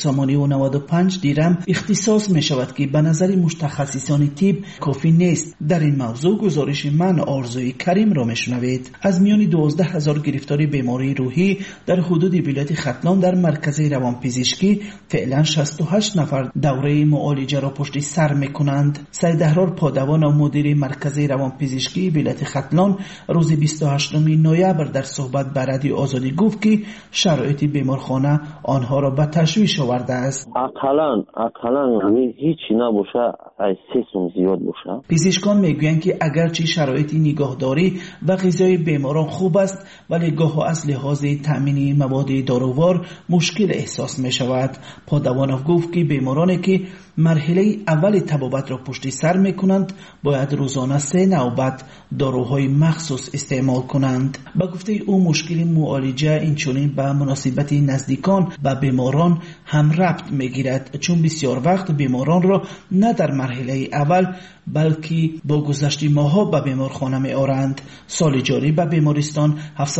1.95 دیرم اختصاص می شود که به نظر متخصصان طب کافی نیست. در این موضوع گزارش من آرزوی کریم را میشنوید. از میان 12,000 گرفتاری بیماری روحی در حدود ولایت ختلان در مرکز روانپزشکی فعلا 68 نفر دوره معالجه را پشت سر می کنند. سید احرار پادوان و مدیر مرکز روانپزشکی ولایت ختلان روز 28 نوامبر در صحبت بر رادیو آزادی گفت که شرایط بیمارخانه آنها را به تشویش آورده است. اقلا همین هیچی نباشه، از 3 سوم زیاد باشه. پزشکان میگویند که اگرچه شرایط نگهداری و غذای بیماران خوب است، ولی گاه از لحاظ تامین مواد دارووار مشکل احساس می شود. پادوانوف گفت که بیمارانی که مرحله اول طبابت را پشت سر می کنند باید روزانه 3 نوبت داروهای مخصوص استعمال کنند. با گفته او مشکل معالجه اینچنین به مناسبت نزدیکان و بیماران هم ربط می گیرد، چون بسیار وقت بیماران را نه در مرحله اول بلکه با گذشت ماها به بیمارخانه می آرند. سال جاری به بیمارستان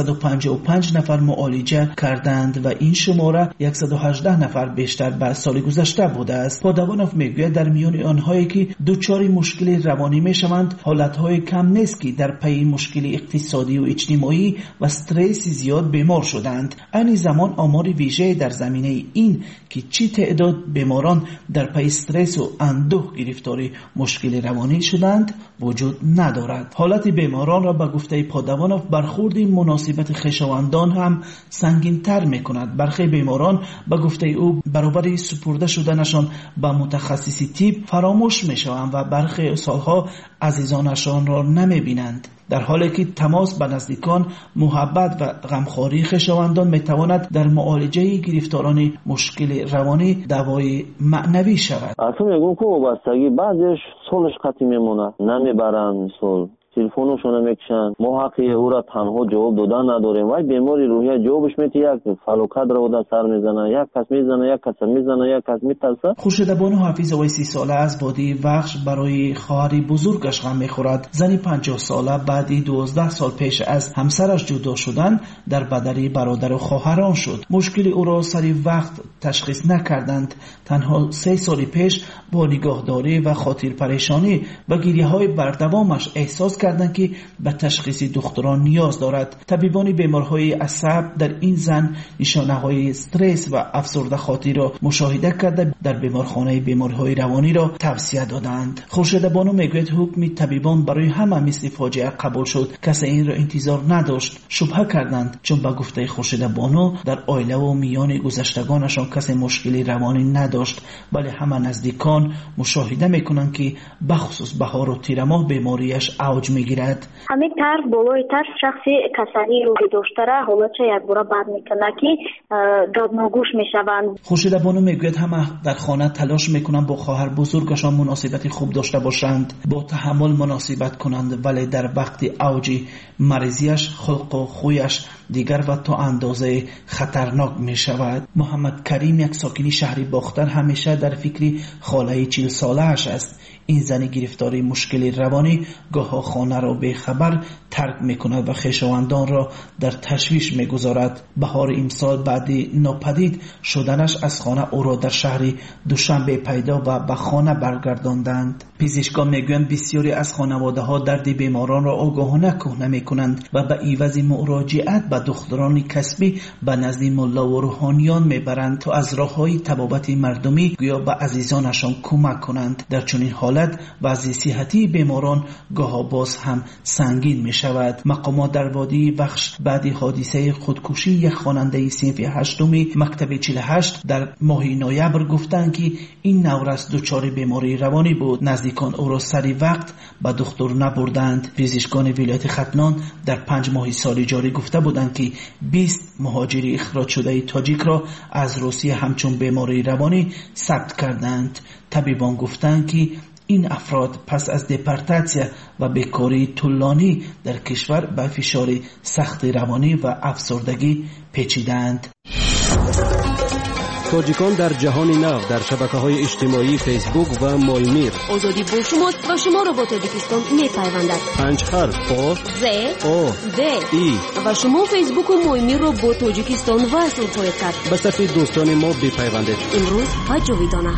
755 نفر معالجه کردند و این شماره 118 نفر بیشتر به سال گذشته بوده است. پادوانوف میگوید در میان آنهایی که دچار مشکل روانی می شوند حالتهای کم نیست که در پی مشکل اقتصادی و اجتماعی و استرس زیاد بیمار شدند. این زمان آمار ویژه در زمینه این که چی تعداد بیماران در پی استرس و اندوه گرفتاری مشکل روانی شدند وجود ندارد. حالت بیماران را به گفته پادوانوف برخورد مناسبت خویشاوندان هم سنگین تر می کند. برخی بیماران به گفته او برابر سپرده شدنشان به متخصص طب فراموش می شوند و برخی سالها عزیزانشان را نمی بینند، در حالی که تماس به نزدیکان، محبت و غمخواری خویشاوندان می تواند در معالجه گرفتاران مشکل روانی دوای معنوی شود. اصلا میگم که وابستگی بعضیش سالش قطعی میمونه، نمیبرن سال تلفنشون میکشن، ما حق او را تنها جواب دادن نداریم. وای بیماری روحی جوابش میده یک فلوکت را در سر میزنه، یک کس میزنه، یک کس میزنه، یک کس میترسه. خورشید بانو حفیظ وی 30 ساله از بادی وحش برای خواهر بزرگش غم میخورد. زنی 50 ساله بعد 12 سال پیش از همسرش جدا شدن در بدر برادر و خواهران شد. مشکل او را سری وقت تشخیص نکردند. تنها 3 سال پیش با نگاهداری و خاطر پریشانی و گریه‌های بردوامش احساس کردند که به تشخیص دکتران نیاز دارد. طبیبان بیمارهای عصب در این زن نشانه‌های استرس و افسرده خاطر را مشاهده کرده در بیمارخانه بیماری‌های روانی را توصیه دادند. خورشید بانو میگوید حکم طبیبان برای همه مثل فاجعه قبول شد. کسی این را انتظار نداشت. شبهه کردند چون به گفته خورشید بانو در عائله و میان گذشتگانشان کسی مشکلی روانی نداشت، ولی همه نزدیکان مشاهده میکنند که بخصوص بهار و تیر ماه بیماریش اوج میگیرد. همین طرف بالای طرف شخصی کسانی روحی داشته را حالا چه یک بار بعد میکنه که دادناگوش میشوند. خورشید بانو میگوید همه در خانه تلاش میکنند با خواهر بزرگشان مناسبت خوب داشته باشند، با تحمل مناسبت کنند، ولی در وقت اوج مریضیش خلق و خویش دیگر و تا اندازه خطرناک می شود. محمد کریم یک ساکنی شهر باختر همیشه در فکر خاله 40 ساله اش است. این زن گرفتاری مشکل روانی گاه خانه را به خبر ترک می کند و خویشاوندان را در تشویش می گذارد. بهار امسال بعد ناپدید شدنش از خانه او را در شهر دوشنبه پیدا و به خانه برگرداندند. پزشکان میگویند بسیاری از خانواده ها درد بیماران را آگاهانه کهنه می کنند و به عوض مراجعت به دختران کسبی به نزد ملا و روحانیان میبرند تا از راههای طبابت مردمی گویا به عزیزانشان کمک کنند. در چنین حالت وضع صحتی بیماران گاه باز هم سنگین می شود. مقامات در وادی بخش بعد حادثه خودکشی یک خواننده صنف هشتم مکتب 48 در ماه نوامبر گفتند که این نورس دچار بیماری روانی بود. نزدیکان او را سری وقت به دکتر نبردند. پزشکان ولایت ختلان در 5 ماه سال جاری گفته بودند که 20 مهاجر اخراج شده تاجیک را از روسیه همچون بیماری روانی ثبت کردند. طبیبان گفتند که این افراد پس از دپارتاسیا و بیکاری طولانی در کشور به فشار سخت روانی و افسردگی پیچیدند. تاجیکان در جهان نو در شبکه‌های اجتماعی فیسبوک و مایمیر. آزادی با شماست و شما را با تاجیکستان می‌پیوندد. 5 حرف آ ز او د ای و شما فیسبوک و مایمیر را با تاجیکستان وصل خواهید کرد. به صف دوستان ما بپیوندید. امروز و جاویدانه.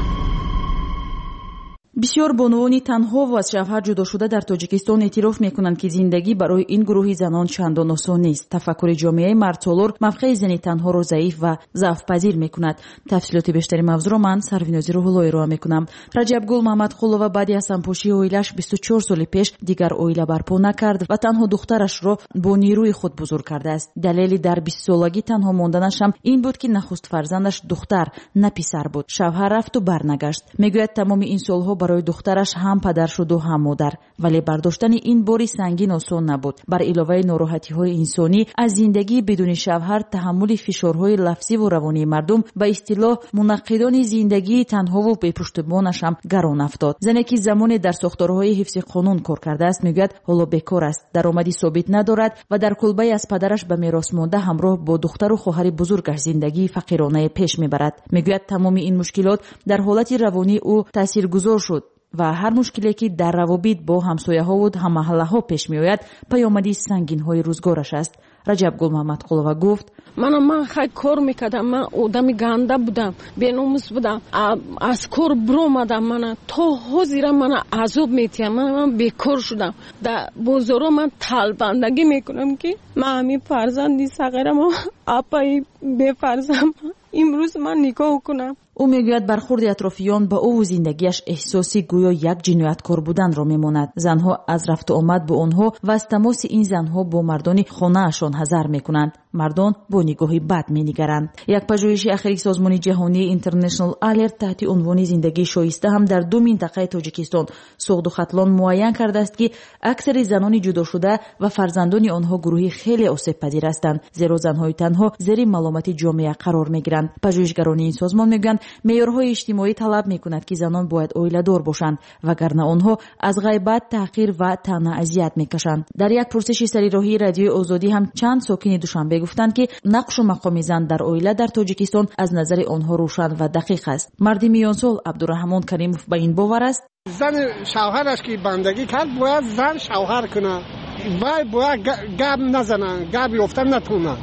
бисёр бонувони танҳо ва аз шавҳар ҷудо шуда дар тоҷикистон эътироф мекунанд ки зиндагӣ барои ин гурӯҳи занон чандон осон нест. тафаккури ҷомеаи мардсолор мавқеи зани танҳоро заиф ва завъфпазир мекунад. тафсилоти бештари мавзӯъро ман сарвинози рӯҳулло ироа мекунам. раҷабгул маҳмадқулова баъди аз сампошии оилаш 24 соли пеш дигар оила барпо накард ва танҳо духтарашро бо нерӯи худ бузург кардааст. далели дар 20-солагӣ танҳо монданашам ин буд ки нахуст фарзандаш духтар на писар буд. шавҳар рафту барнагашт. мегӯяд тамоми ин солҳо барои духтараш ҳам падар шуду ҳам модар. вале бардоштани ин бори сангин осон набуд. бар иловаи нороҳатиҳои инсонӣ аз зиндагии бидуни шавҳар таҳаммули фишорҳои лафзиву равонии мардум ба истилоҳ мунаққидони зиндагии танҳову бепуштубонашам гарон афтод. зане ки замоне дар сохторҳои ҳифзи қонун кор кардааст мегӯяд ҳоло бекор аст, даромади собит надорад ва дар кулбаи аз падараш ба мерос монда ҳамроҳ бо духтару хоҳари бузургаш зиндагии фақиронае пеш мебарад. мегӯяд тамоми ин мушкилот дар ҳолати равонии ӯ таъсиргузор шуд ва ҳар мушкиле ки дар равобит бо ҳамсояҳову ҳаммаҳаллаҳо пеш меояд паёмади сангинҳои рӯзгораш аст. раҷабгул маҳмадқулова гуфт: ман хай кор мекардам, ман одами ганда будам, беномус будам, аз кор биромадам, мана то ҳозира мана азоб метиҳам, ман бекор шудам. дар бозоро ман талбандагӣ мекунам ки ман ҳамин фарзанди сағирамо апаи бефарзам имрӯз ман нигоҳ кунам. ӯ мегӯяд бархурди атрофиён ба ӯву зиндагиаш эҳсоси гӯё як ҷинояткор буданро мемонад. занҳо аз рафту омад бо онҳо ва аз тамоси ин занҳо бо мардони хонаашон ҳазар мекунанд. мардон бо нигоҳи бад менигаранд. як пажӯҳиши ахири созмони ҷаҳонии International Alert таҳти унвони зиндагии шоиста ҳам дар 2 минтақаи тоҷикистон суғду хатлон муайян кардааст ки аксари занони ҷудошуда ва фарзандони онҳо гурӯҳи хеле осебпазир ҳастанд, зеро занҳои танҳо зери маломати ҷомеа қарор мегиранд. пажӯҳишгарони ин созмон мегӯянд меъёрҳои иҷтимоӣ талаб мекунад ки занон бояд оиладор бошанд, вагарна онҳо аз ғайбат, таҳқир ва таъна азият мекашанд. дар як пурсиши сарироҳии радиои озодӣ ҳам чанд сокини душанбе гуфтанд ки нақшу мақоми зан дар оила дар тоҷикистон аз назари онҳо рӯшан ва дақиқ аст. марди миёнсол абдураҳмон каримов ба ин бовар аст: зан шавҳараш ки бандагӣ кард бояд зан шавҳар кунад, вай бояд гап назанад, гап ёфта натонад.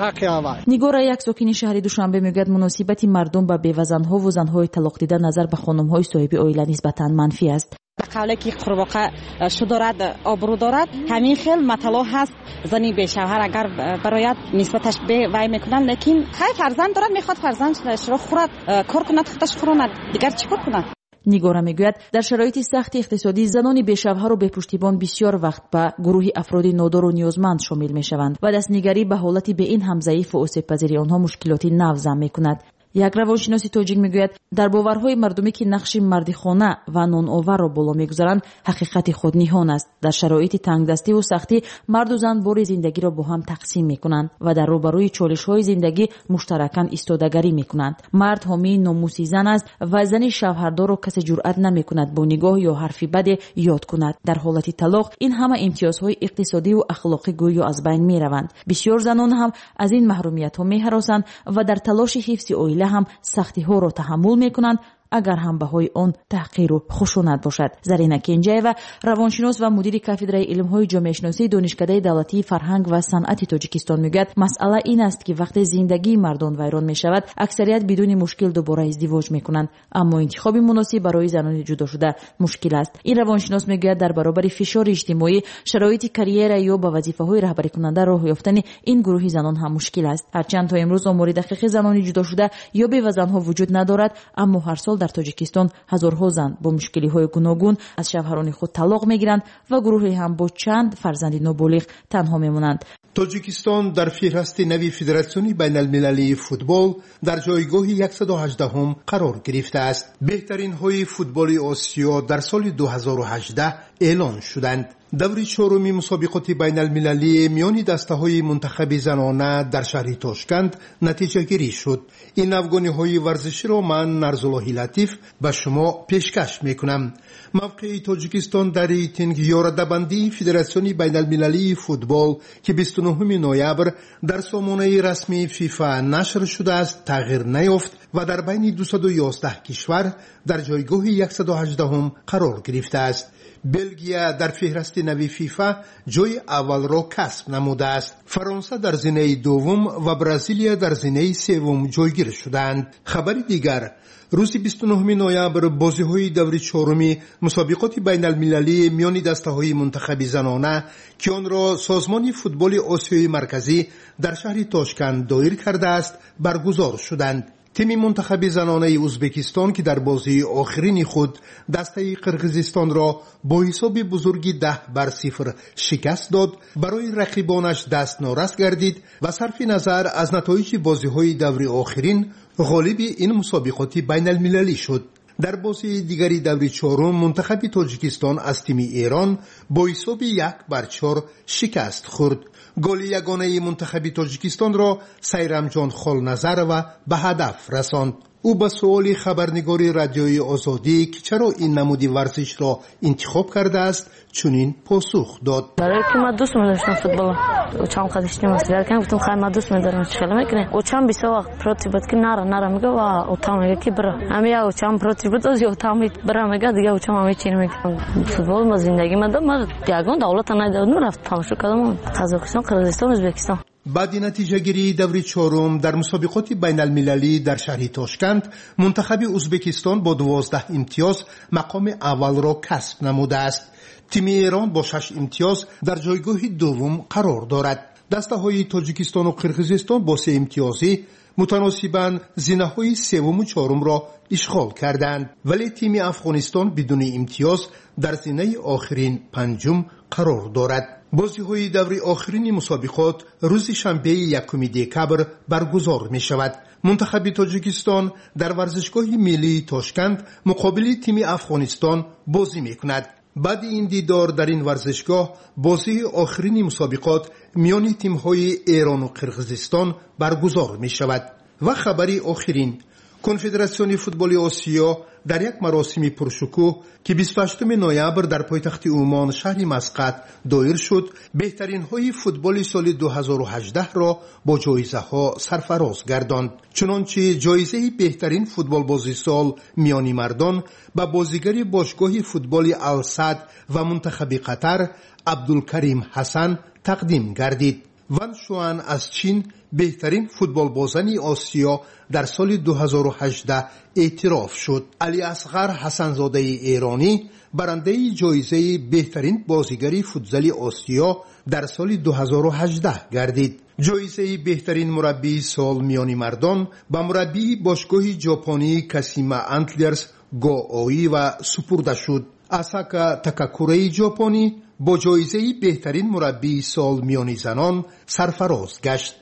нигора як сокини шаҳри душанбе мегӯяд муносибати мардум ба бевазанҳову занҳои талоқдида назар ба хонумҳои соҳиби оила нисбатан манфӣ аст. қавле ки қурбоқа шудорад обрӯ дорад, ҳамин хел матало ҳаст. зани бешавҳар агар барояд нисбаташ вай мекунад, лекин хай фарзанд дорад, мехоҳад фарзандашро хӯрад, кор кунад, худаш хӯронад, дигар чӣ кор кунад? нигора мегӯяд дар шароити сахти иқтисодӣ занони бешавҳару бепуштибон бисёр вақт ба гурӯҳи афроди нодору ниёзманд шомил мешаванд ва дастнигарӣ ба ҳолати бе ин ҳам заифу осебпазири онҳо мушкилоти нав зам мекунад. як равоншиноси тоҷик мегӯяд дар боварҳои мардумӣ ки нақши мардихона ва ноноварро боло мегузаранд ҳақиқати худ ниҳон аст. дар шароити тангдастиву сахтӣ марду зан бори зиндагиро бо ҳам тақсим мекунанд ва дар рӯбарӯи чолишҳои зиндагӣ муштаракан истодагарӣ мекунанд. мард ҳомии номуси зан аст ва зани шавҳардорро касе ҷуръат намекунад бо нигоҳ ё ҳарфи баде ёд кунад. дар ҳолати талоқ ин ҳама имтиёзҳои иқтисодиву ахлоқӣ гӯё аз байн мераванд. бисёр занон ҳам аз ин маҳрумиятҳо меҳаросанд ва дар талоши ҳифзи оила ҳам сахтиҳоро таҳаммул мекунанд, اگر هم بهای آن تحقیر و خشونت باشد. زرینه کنجیوا روانشناس و مدیر کافدرای علم‌های جامعه شناسی دانشکده دولتی فرهنگ و صنعت تاجیکستان میگوید مسئله این است که وقتی زندگی مردان ویران میشود اکثریت بدون مشکل دوباره ازدواج میکنند، اما انتخاب مناسب برای زنان جدا شده مشکل است. این روانشناس میگوید در برابر فشار اجتماعی شرایط کریر یا به وظیفه‌های رهبری کننده راه یافتن این گروه زنان هم مشکل است. هرچند تا امروز آمار دقیق زنان جدا شده یا بیوه زنها وجود ندارد، اما هر سال در تاجیکستان هزارها زن با مشکلی‌های گوناگون از شوهران خود طلاق میگیرند و گروهی هم با چند فرزند نابالغ تنها میمانند. تاجیکستان در فهرست نوی فدراسیون بین المللی فوتبال در جایگاه 118 قرار گرفته است. بهترین های فوتبال آسیا در سال 2018 اعلان شدند. دوره چهارم مسابقات بین المللی میان دسته های منتخب زنانه در شهر تاشکند نتیجه گیری شد. این افغانی های ورزشی را من نرزالله لطیف به شما پیشکش میکنم. موقع تاجیکستان در ریتینگ یا رده‌بندی فدراسیون بین المللی فوتبال که 29 نوامبر در سامانه رسمی فیفا نشر شده است تغییر نیافت و در بین 211 کشور در جایگاه 118 قرار گرفته است. بلژیم در فهرست نوی فیفا جای اول را کسب نموده است. فرانسه در زینه دوم و برزیلیا در زینه سوم جایگیر شدند. خبر دیگر، روز 29 نوامبر بازی‌های دوره چهارم مسابقات بین المللی میان دسته‌های منتخب زنانه که آن را سازمان فوتبال آسیای مرکزی در شهر تاشکند دایر کرده است برگزار شدند. تیم منتخب زنانه ازبکستان که در بازی آخرین خود دسته قرقیزستان را با حساب بزرگی 10-0 شکست داد، برای رقیبانش دست نارس گردید و صرف نظر از نتایج بازی‌های دوره آخرین غالب این مسابقات بین المللی شد. در بازی دیگری دوره چهارم منتخب تاجیکستان از تیم ایران با حساب 1-4 شکست خورد. گل یگانه منتخب تاجیکستان را سیرمجان خالنظر و به هدف رساند. او به سوال خبرنگار رادیوی آزادی که چرا این نمودی ورزش را انتخاب کرده است چنین پاسخ داد. برای که من دوست داشتم فوتبال اوچام خودش نمی‌استاد که گفتم خیلی من دوست دارم چیکار میکنه اوچام بیسا پروتی بود که نرا میگه و اوچام میگه که برا همین اوچام پروتی بود از اوچام برا میگه دیگه اوچام میچینه میگه فوتبال ما زندگی من دیگه دولت نداد رفت تماشا کردم قزاقستان قرقیزستان ازبکستان. بعد نتیجه گیری دوره چهارم در مسابقات بین المللی در شهر تاشکند منتخب ازبکستان با 12 امتیاز مقام اول را کسب نموده است. تیم ایران با 6 امتیاز در جایگاه دوم قرار دارد. دسته های تاجیکستان و قرقیزستان با 3 امتیازی متناسباً زینه های سوم و چهارم را اشغال کردند، ولی تیم افغانستان بدون امتیاز در زینه آخرین پنجم قرار دارد. بازی های دوره آخرین مسابقات روز شنبه 1 دکمبر برگزار می شود. منتخب تاجیکستان در ورزشگاه ملی تاشکند مقابل تیم افغانستان بازی می کند. بعد این دیدار در این ورزشگاه بازی آخرین مسابقات میان تیم های ایران و قرقیزستان برگزار می شود. و خبری آخرین، کنفدراسیون فوتبال آسیا در یک مراسم پرشکوه که 28 نوامبر در پایتخت عمان شهر مسقط دایر شد بهترین های فوتبال سال 2018 را با جایزه ها سرفراز گرداند. چنانچه جایزه بهترین فوتبال بازی سال میانی مردان به بازیگر باشگاه فوتبال السد و منتخب قطر عبدالکریم حسن تقدیم گردید. ون شوان از چین بهترین فوتبال بازن آسیا در سال 2018 اعتراف شد. علی اصغر حسنزاده ایرانی برنده جایزه بهترین بازیگر فوتبال آسیا در سال 2018 گردید. جایزه بهترین مربی سال میانی مردان به مربی باشگاه ژاپنی کاسیما انتلرز گوئی و سپرده شد. اساکا تاکاکوری ژاپنی با جایزه بهترین مربی سال میانی زنان سرفراز گشت.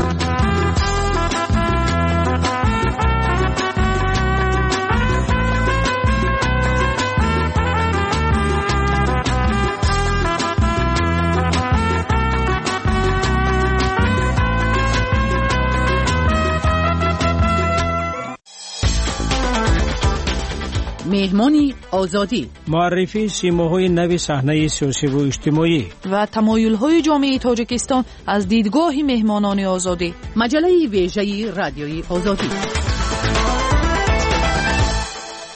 مهمانی آزادی، معرفی سیماهای نوی صحنه سیاسی و اجتماعی و تمایل‌های جامعه تاجیکستان از دیدگاه مهمانان آزادی. مجله ویژه رادیوی آزادی.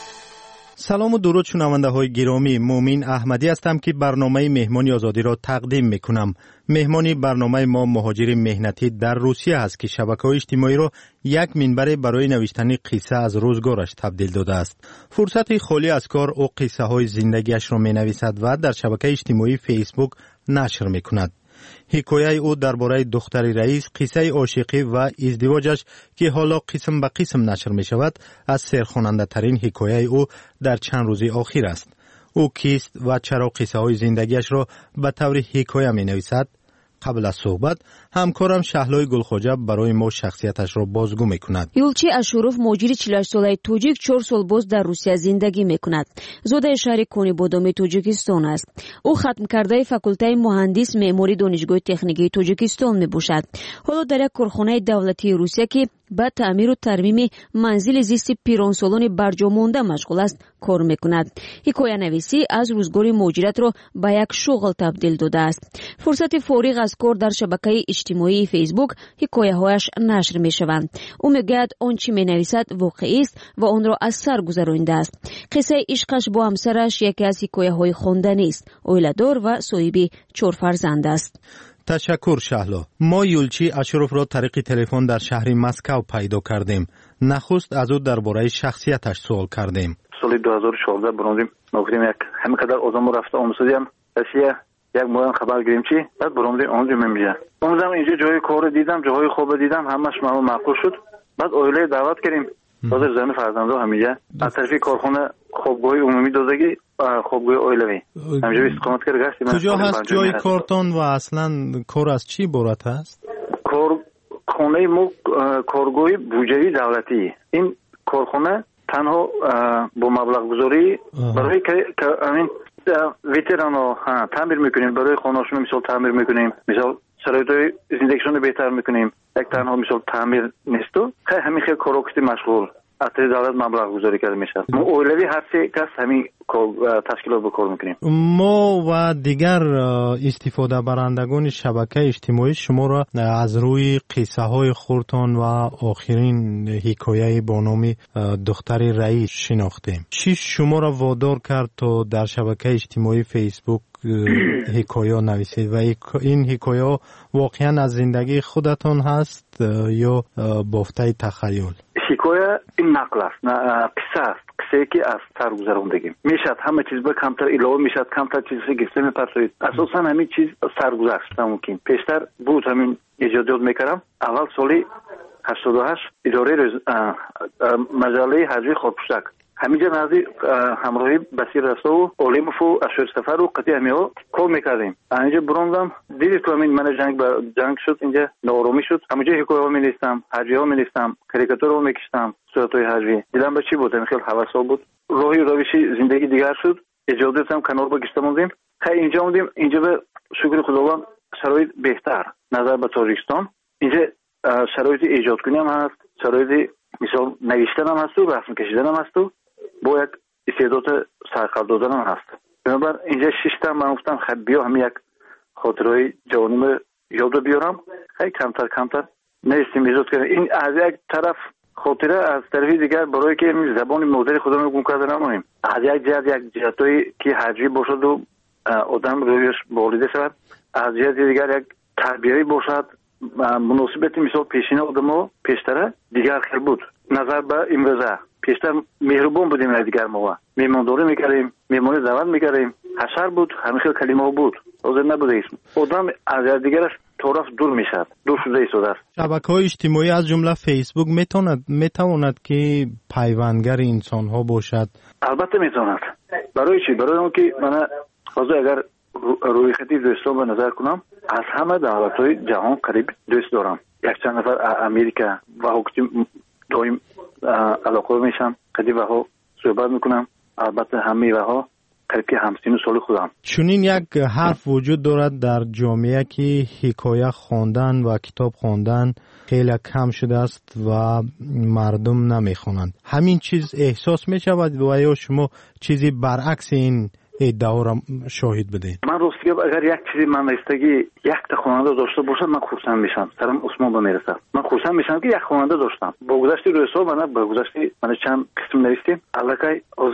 سلام و درود شنونده های گرامی، مومین احمدی هستم که برنامه مهمانی آزادی را تقدیم میکنم. مهمانی برنامه ما مهاجر مهنتی در روسیه است که شبکه‌های اجتماعی را یک منبر برای نوشتن قصه از روزگارش تبدیل داده است. فرصت خالی از کار او قصه های زندگیش را می نویسد و در شبکه اجتماعی فیسبوک نشر می کند. حکایه او درباره دختر رئیس، قصه عاشقی و ازدواجش که حالا قسم به قسم نشر می شود، از سرخواننده ترین حکایه او در چند روز اخیر است. او کیست و چرا قصه های زندگیش را به طور حکایه می نویسد؟ قبل از صحبت همکارم شهلای گلخوجه برای ما شخصیتش را بازگو می کند. یولچی اشوروف مهاجر 48 ساله توجیک 4 سال باز در روسیه زندگی می کند. زاده شهر کونی بادامی توجیکستان است. او ختم کرده فاکولته مهندس معماری دانشگاه تکنیکی توجیکستان می باشد. حالا در یک کارخانه دولتی روسیه که با تعمیر و ترمیم منزل زیست پیرانسالان برجامانده مشغول است کار میکند. حکایه نویسی از روزگار مهاجرت را به یک شغل تبدیل داده است. فرصت فارغ از کار در شبکه اجتماعی فیسبوک حکایه هایش نشر می شوند. او میگوید آنچه می نویسد واقعی است و آن را از سر گذرانده است. قصه عشقش با همسرش یکی از حکایه های خواندنی است. اویله‌دار و صاحب 4 فرزند است. تشکر شهلا. ما یولچی اشروف را طریق تلفن در شهر مسکو پیدا کردیم. نخست از او درباره شخصیتش سوال کردیم. سال 2014 برامدیم نگفتیم یک همینقدر آدم رفته آموزیدیم روسیه یک ماه خبر گیریم چی بعد برامدیم اونجا میمیره. اومدم اینجا جای کار دیدم، جای خوب دیدم، همش معقول شد. بعد اویله دعوت کردیم. حاضر زن فرزندو همیشه از طرف کارخانه خوابگاه عمومی دادگی خوابگاه اویلوی همینجا استقامت کرده گشتیم. کجا هست جای کارتون و اصلا کار از چی عبارت است؟ کارخانه ما کارگاه بودجه دولتی. این کارخانه تنها با مبلغ گذاری برای که همین ویترانو تعمیر میکنیم، برای خانه‌هاشون مثال تعمیر میکنیم، مثال شرایط زندگیشون بهتر میکنیم. یک تنها مثال تعمیر نیست و همین خیلی کاراکتی مشغول از طریق دولت مبلغ گذاری کرده میشه. ما اولوی هر سه کس همین تشکیلات به کار میکنیم. ما و دیگر استفاده برندگان شبکه اجتماعی شما را از روی قصه های خورتان و آخرین حکایه با نام دختر رئیس شناختیم. چی شما را وادار کرد تا در شبکه اجتماعی فیسبوک حکایه نویسید و این حکایه واقعا از زندگی خودتان هست یا بافته تخیل؟ حکایه این نقل است، قصه است، قصه که از سر گذراندگی میشد. همه چیز به کمتر علاوه میشد، کمتر چیزی گفته میپرسید. اساسا همین چیز سرگذشت ممکن پیشتر بود. همین ایجادات میکردم. اول سالی 88 اداره مجله حجوی خودپوشک همینجا نزدیک همراهی بسیر رسا و اولیموف و اشور سفر و قطعی همیها کار میکردیم. اینجا براندم دیدید که من جنگ شد، اینجا نارامی شد. همینجا حکایه ها می‌نویسم، حجوی ها می‌نویسم، کاریکاتور ها می‌کشتم، صورت‌های حجوی. دیدم به چی بود؟ خیلی هوسا بود. راهی روشی زندگی دیگر شد. اجازه هم کنار با گشتم موندیم. خیلی اینجا موندیم. اینجا به شکر خداوند شرایط بهتر نظر به تاجیکستان. اینجا شرایط ایجاد کنی هم هست، شرایط مثال نوشتن هم هست و رسم کشیدن هم هست و با یک استعداد سرقل دادن هم هست. بنابر اینجا 6 تا من گفتم خب بیا هم یک خاطرهای جوانیم یاد بیارم. خیلی کمتر نیستیم ایجاد کردن. این از یک طرف خاطره، از طرف دیگر برای که زبان مادری خودمون گم کرده نمونیم. از یک جهتایی که حجی باشد و آدم رویش بالیده شود، از جهت دیگر یک تربیتی باشد، مناسبت مثال پیشین آدم‌ها پیشتره دیگر خیلی بود. نظر به امروزه پیشتر مهربان بودیم از دیگر ما. میمانداری میکردیم، میمانی دعوت میکردیم. حشر بود، همین خیلی کلمه ها بود. حاضر نبوده اسم. آدم از دیگرش طرف دور میشد. دور شده ایستاده است. شبکه‌های اجتماعی از جمله فیسبوک میتواند که پیوندگر انسان ها باشد؟ البته میتواند. برای چی؟ برای اون که من حاضر اگر روی خطی دوستان به نظر کنم، از همه دولت‌های جهان قریب دوست دارم. یک چند نفر امریکا و حکومت دائم علاقه میشم، قدی و ها صحبت میکنم. البته همه و ها قریب که همسین سال خودم. چونین یک حرف وجود دارد در جامعه که حکایه خواندن و کتاب خواندن خیلی کم شده است و مردم نمیخوانند. همین چیز احساس میشود و یا شما چیزی برعکس این ادعا را شاهد بده؟ من راستی اگر یک چیزی من استگی یک تا خواننده داشته باشم من خرسند میشم. سرم عثمان به میرسه. من خرسند میشم که یک خواننده داشتم. با گذشت روزها من با گذشت من چند قسم نوشتم. الکی حاضر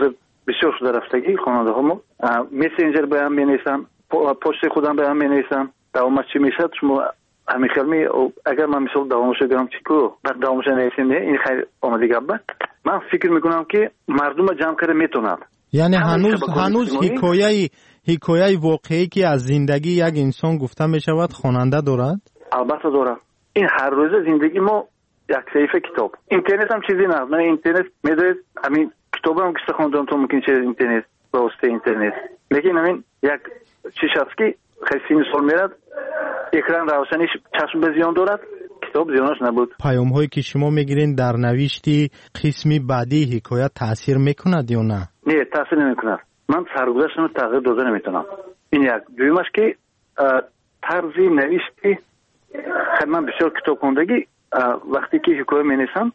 بسیار شده رفتگی خواننده ها ما مسنجر به هم می‌نویسن، پست خودم به هم می‌نویسن. دوامش چی میشه شما همین خیلی اگر من مثال دوامش بگم چیکو بعد دوامش نویسیم نه این خیلی آماده گپ. من فکر میکنم که مردم جمع کرده میتونن. یعنی هنوز حکایه واقعی که از زندگی یک انسان گفته میشود خواننده دارد؟ البته دارد. این هر روز زندگی ما یک صفحه کتاب. اینترنت هم چیزی نه. من اینترنت میدونید همین کتاب هم که خوندم تو ممکن چه اینترنت با واسطه اینترنت. لیکن همین یک چیز است که خیلی مثال میاد اکران روشنیش چشم به زیان دارد، کتاب زیانش نبود. پیام هایی که شما میگیرین در نوشتی قسمی بعدی حکایت تاثیر میکند یا نه؟ نه تاثیر نمیکند. من سرگذشتم رو تغییر داده نمیتونم. این یک دویمش که طرزی نوشتی خیلی من بسیار کتاب خوندگی وقتی که حکایه مینویسم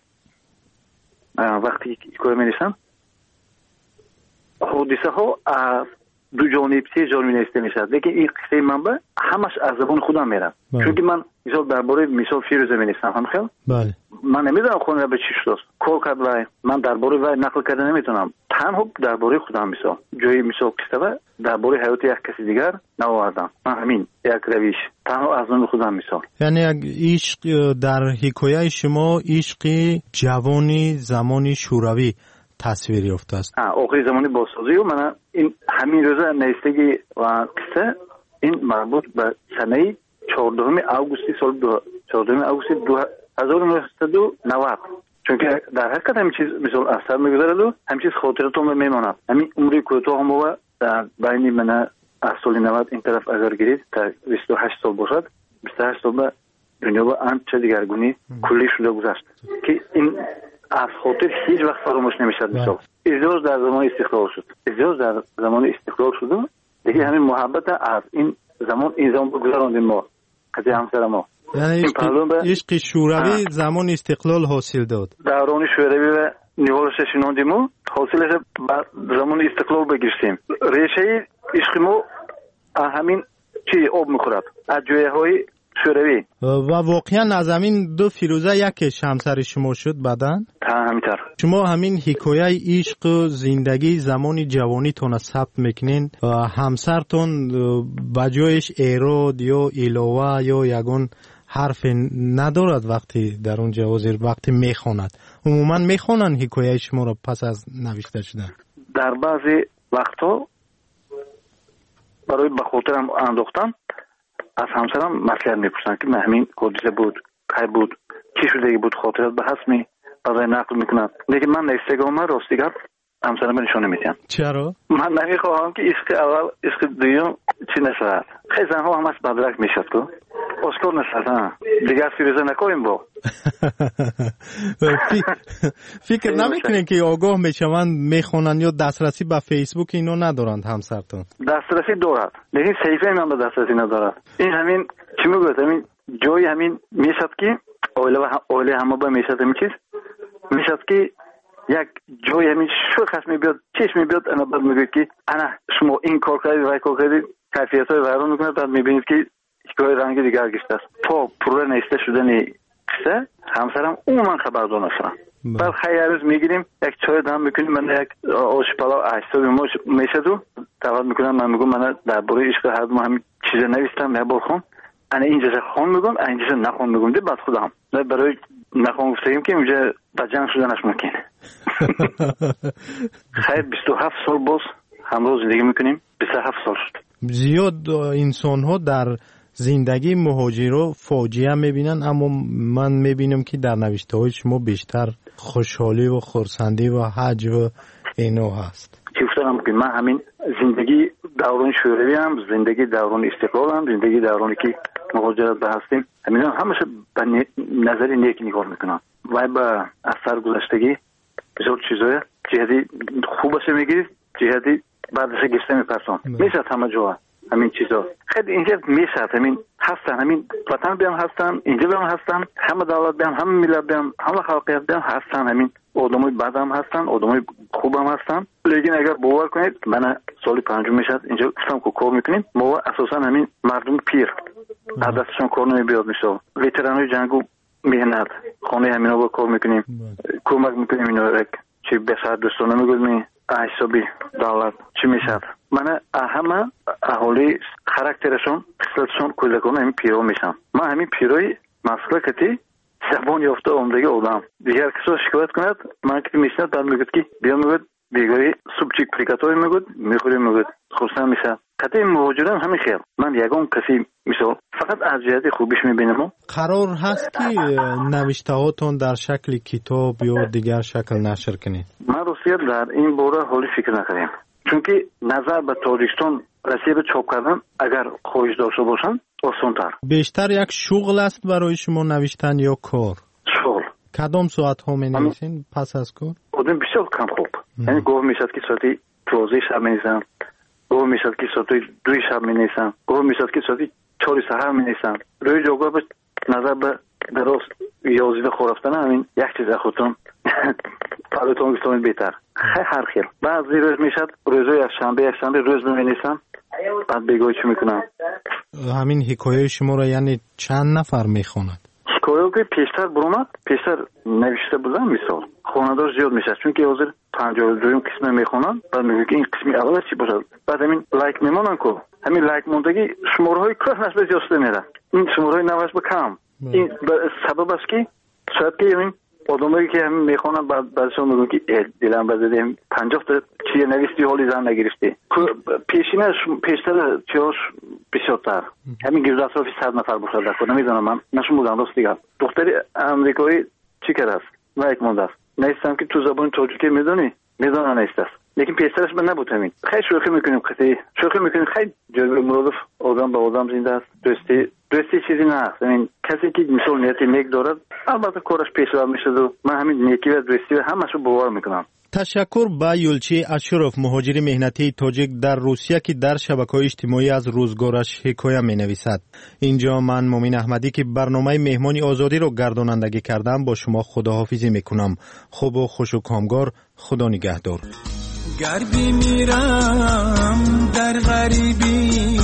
حادثه ها دو جانب سه جانب نوشته میشد. لیکن این قصه منبع همش از زبان خودم میرم. چون که من مثال درباره مثال فیروزه مینویسم هم خیلی بله من نمیدونم خونه به چی شد کار کرد و من درباره و نقل کرده نمیتونم. تنها درباره خودم مثال جایی مثال قصه و درباره حیات یک کسی دیگر نآوردم. من همین یک روش تنها از اون خودم مثال. یعنی عشق در حکایه شما عشق جوانی زمانی شوروی تصویر یافته است. آخری زمانی بازسازی و من این همین روزه نوشتگی و قصه این مربوط به سنه 14 آگوست سال 1990. چون که در حقیقت همین چیز مثال اثر میگذارد و همین چیز خاطراتم میماند. همین عمری کوتاه هم و بین من از سال 90 این طرف اگر گیرید تا 28 سال باشد 28 سال به دنیا با آنچه دیگرگونی کلی شده گذشت که این از خاطر هیچ وقت فراموش نمیشد. مثال ازدواج در زمان استقلال شد دیگه همین محبت از این زمان بگذراندیم ما از همسر ما. یعنی عشق شوروی زمان استقلال حاصل داد. دوران شوروی و نیولش شناندیم و حاصلش زمان استقلال بگیریم. ریشه عشق ما همین چی آب میخورد از جویه های شوروی و واقعا از همین دو فیروزه یکش همسر شما شد بعدن؟ همینطور. شما همین حکایه عشق زندگی زمانی جوانی تون ثبت میکنین و همسرتون بجایش ایراد یا علاوه یا یگون حرف ندارد وقتی در اونجا حاضر وقتی میخواند عموما میخوانن حکایه شما رو پس از نوشته شدن؟ در بعضی وقتا برای به خاطرم انداختم از همسرم مطلب میپرسن که همین حادثه بود کی بود چی شده بود خاطرات به حسمی برای نقل میکنن. لیکن من نوشتگاه من راستیگر همسرم به نشانه میدم. چرا؟ من نمیخواهم که عشق اول عشق دوم چی نشود. خیلی زنها همش بدرک میشد که آشکار نشد دیگر فیروزه نکنیم با فکر نمیکنین که آگاه میشوند میخونن یا دسترسی به فیسبوک اینو ندارند همسرتون؟ دسترسی دارد لیکن صحیفه من به دسترسی ندارد. این همین چی میگوید همین جای همین میشد که اوله همه با میشد همین چیز میشد که یک جای همین شوخش میبیاد چیش میبیاد انا بعد میگوید که انا شما این کار کردید و کار کردید کیفیت های ویران میکنه بعد میبینید که حکایه رنگ دیگر گشته است. تا پروژه نوشته شدن قصه همسرم اون من خبردار نشدم. بعد خیلی روز میگیریم یک چای دم میکنیم من یک آش پلاو اجساد میشد و دعوت میکنم من میگم من درباره عشق هر ما همین چیز نوشتم نه بخون انا اینجا خون میگم اینجا نخون میگم ده بعد خودم نه برای نخون گفتیم که اینجا بجنگ شدنش ممکنه. خیلی 27 سال باز همراه زندگی میکنیم 27 سال شد. زیاد انسان ها در زندگی مهاجرا فاجعه میبینن اما من میبینم که در نوشته های شما بیشتر خوشحالی و خرسندی و حج و اینو هست. چی گفتم که من همین زندگی دوران شوروی هم زندگی دوران استقلال هم زندگی دورانی که مهاجرت به هستیم همین همش به نظر نیک نگاه میکنم و به اثر گذشتگی بسیار چیزای جهتی خوبش میگیرید جهتی بعدش گشته میپرسان میشد همه جا همین چیزا خیلی اینجا میشد همین هستن همین وطن بیان هستن اینجا بیان هستن همه دولت بیان همه ملت بیان همه خلقیت بیان هستن همین آدمای بد هم هستن آدمای خوب هم هستن. لیکن اگر باور کنید من سال 5 میشد اینجا گفتم که کار میکنیم ما اساسا همین مردم پیر از دستشون کار نمیبیاد میشه وترانای جنگو مهنت خانه همینا با کار میکنیم کمک میکنیم اینا چی بسر دوستانه میگویم حسابی دولت چی میشد؟ من همه اهالی خاراکترشون خصلتشون کودکان همین پیرو میشن. من همین پیروی مسئله کتی زبان یافته عمرگی آدم دیگر کسی شکایت کند من که میشنم بعد میگوید که بیا میگوید دیگری سوپچیک پریکاتوی میگوید میخوری میگوید خرسند میشه. قطعی مهاجران همین خیال من یگان کسی مثال فقط از جهت خوبیش میبینم. قرار هست که نوشته هاتون در شکل کتاب یا دیگر شکل نشر کنید؟ من روسیه در این باره حالی فکر نکردیم چون که نظر به تاجیکستان رسیه به چاپ کردن اگر خواهش داشته باشن آسان‌تر. بیشتر یک شغل است برای شما نوشتن یا کار؟ شغل. کدام ساعت ها می نویسین پس از کار؟ آدم بسیار کم خوب. یعنی گوه میشد که ساعتی 12 شب می نویسم، گوه میشد که ساعتی 2 شب می نویسم، گوه میشد که ساعتی 4 سحر می نویسم. روی جوگاه به نظر به درست 11 خور رفتن همین یک چیز خودتون فعالیتون گفتم بهتر. هر خیر. بعضی روز میشد روزای از شنبه روز می نویسم بعد بگوی چی میکنم. همین حکایه شما را یعنی چند نفر میخواند؟ حکایه که پیشتر برومد پیشتر نوشته بودم مثال خواندار زیاد میشه چون که حاضر 52 قسم میخونن بعد میگه که این قسمی اول چی باشه بعد همین لایک میمونن کو همین لایک موندگی شماره های کلاس نسبت زیاد میره این شماره های نوشت به کم این سبب است که شاید که این آدمایی که همین میخونن بعدشون میگن که دلم بزدیم 50 تا چیه نوشتی حالی زن نگرفتی پیشینش پیشتر چیاش بسیارتر همین گرد اطراف 100 نفر باشه در کنم نمیدونم من نشون بودم راست دیگه دختری امریکایی چی کرده است لایک مونده است نیستم که تو زبان تاجیکی میدونی نیست است لیکن پیشترش من نبود همین خیلی شوخی میکنیم خیلی جلوی مرادف آدم با آدم زنده است دوستی چیزی نه است همین کسی که مثال نیتی نیک دارد البته کارش پیش رو میشه و من همین نیکی و دوستی و همشو باور میکنم. تشکر به یولچی اشرف مهاجر مهنتی تاجیک در روسیه که در شبکه‌های اجتماعی از روزگارش حکایه می‌نویسد. اینجا من مومین احمدی که برنامه مهمانی آزادی رو گردانندگی کردم با شما خداحافظی میکنم. خوب و خوش و کامگار. خدا نگهدار. گر بمیرم در غریبی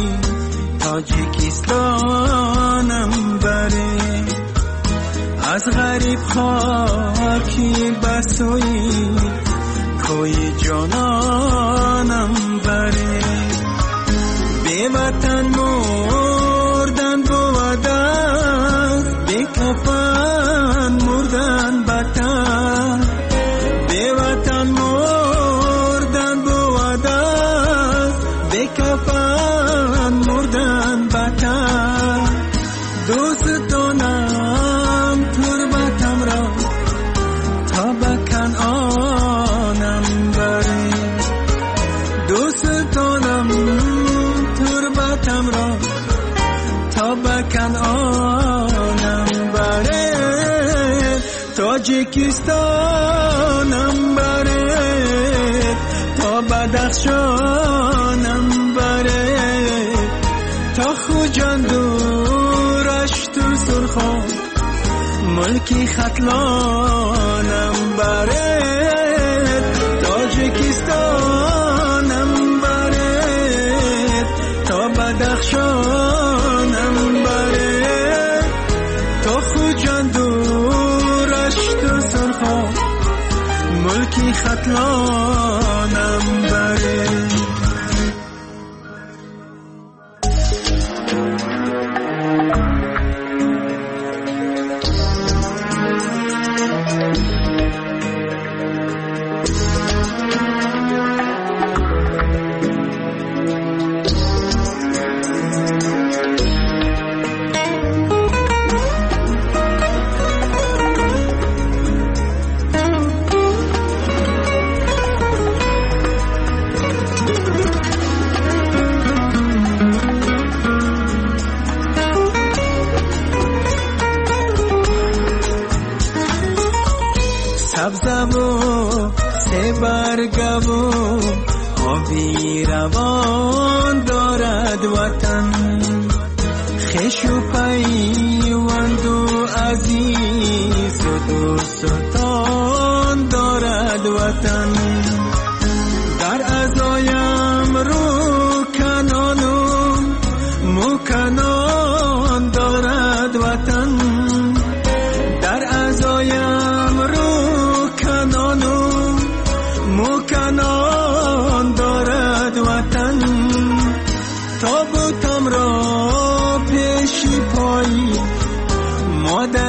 تاجیکستانم بره از غریب خاکی بسوی کوی جانانم بره به وطن مردن بودن به کفن مردن بطن به وطن مردن بودن به کفن مردن بطن دوست دانم تربتم را تا به کنعانم بری دوست دانم تربتم را تا به کنعانم بری تاجیکستانم بری تا بدخشانم بری تا خوجندورش تو سرخان ملکی ختلانم برد تاجیکستانم برد تا بدخشانم برد تا خوجندورش تو سرخان ملکی ختلانم برد. سبزمو سه برگمو آبی روان دارد وطن خش و پیوند و عزیز و دوستان دارد وطن در ازایم رو کنان و مکنان دارد وطن در ازایم رو کنان و مکنان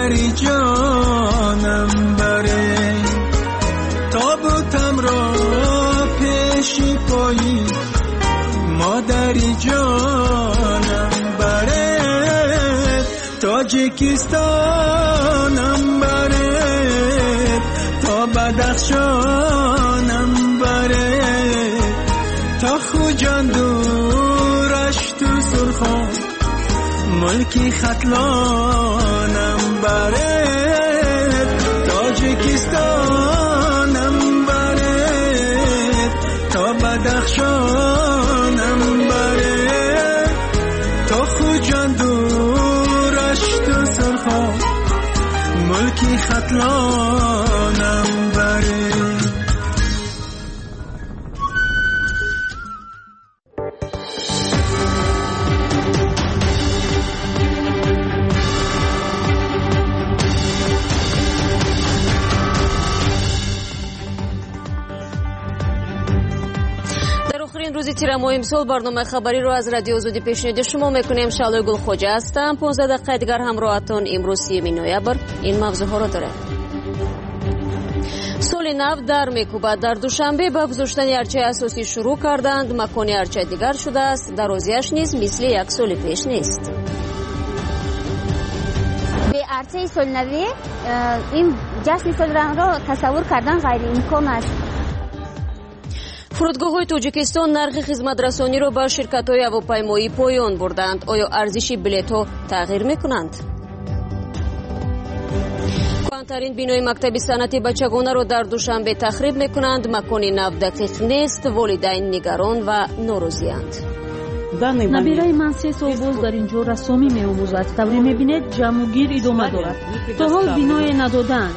مادری جانم بره تابوتم را پیشی پایی مادری جانم بره تاجیکستانم بره تا بدخشانم بره تا خوجان دورش تو سرخان ملکی ختلانم بره تاجیکستانم بره تا بدخشانم بره تا خوجان دورش تو سرخان ملکی ختلانم بره. روزی تیر ماه امسال برنامه خبری رو از رادیو آزادی پیشنهاد شما میکنیم. شالوی گلخوجه هستم. 15 دقیقه دیگر همراهتون. امروز 30 نوامبر این موضوعها رو داره. سال نو در میکوبه. در دوشنبه به گذاشتن ارچه اساسی شروع کردند. مکان ارچه دیگر شده است. درازیش نیز مثل یک سال پیش نیست. به ارچه سال نوی این جشن سال را تصور کردن غیر امکان است. فرودگاه‌های تاجیکستان نرخ خدمت‌رسانی را به شرکت‌های هواپیمایی پایان بردند. آیا ارزش بلیط‌ها تغییر می‌کنند؟ کهن‌ترین بینای مکتب صنعتی بچگانه را در دوشنبه تخریب می‌کنند. مکان نو دقیق نیست. والدین نگران و ناراضی‌اند. نبیره من 3 سال باز در اینجا رسامی می‌آموزد. طوری می‌بینید جمع‌گیر ادامه دارد. تا حال بینای ندادند.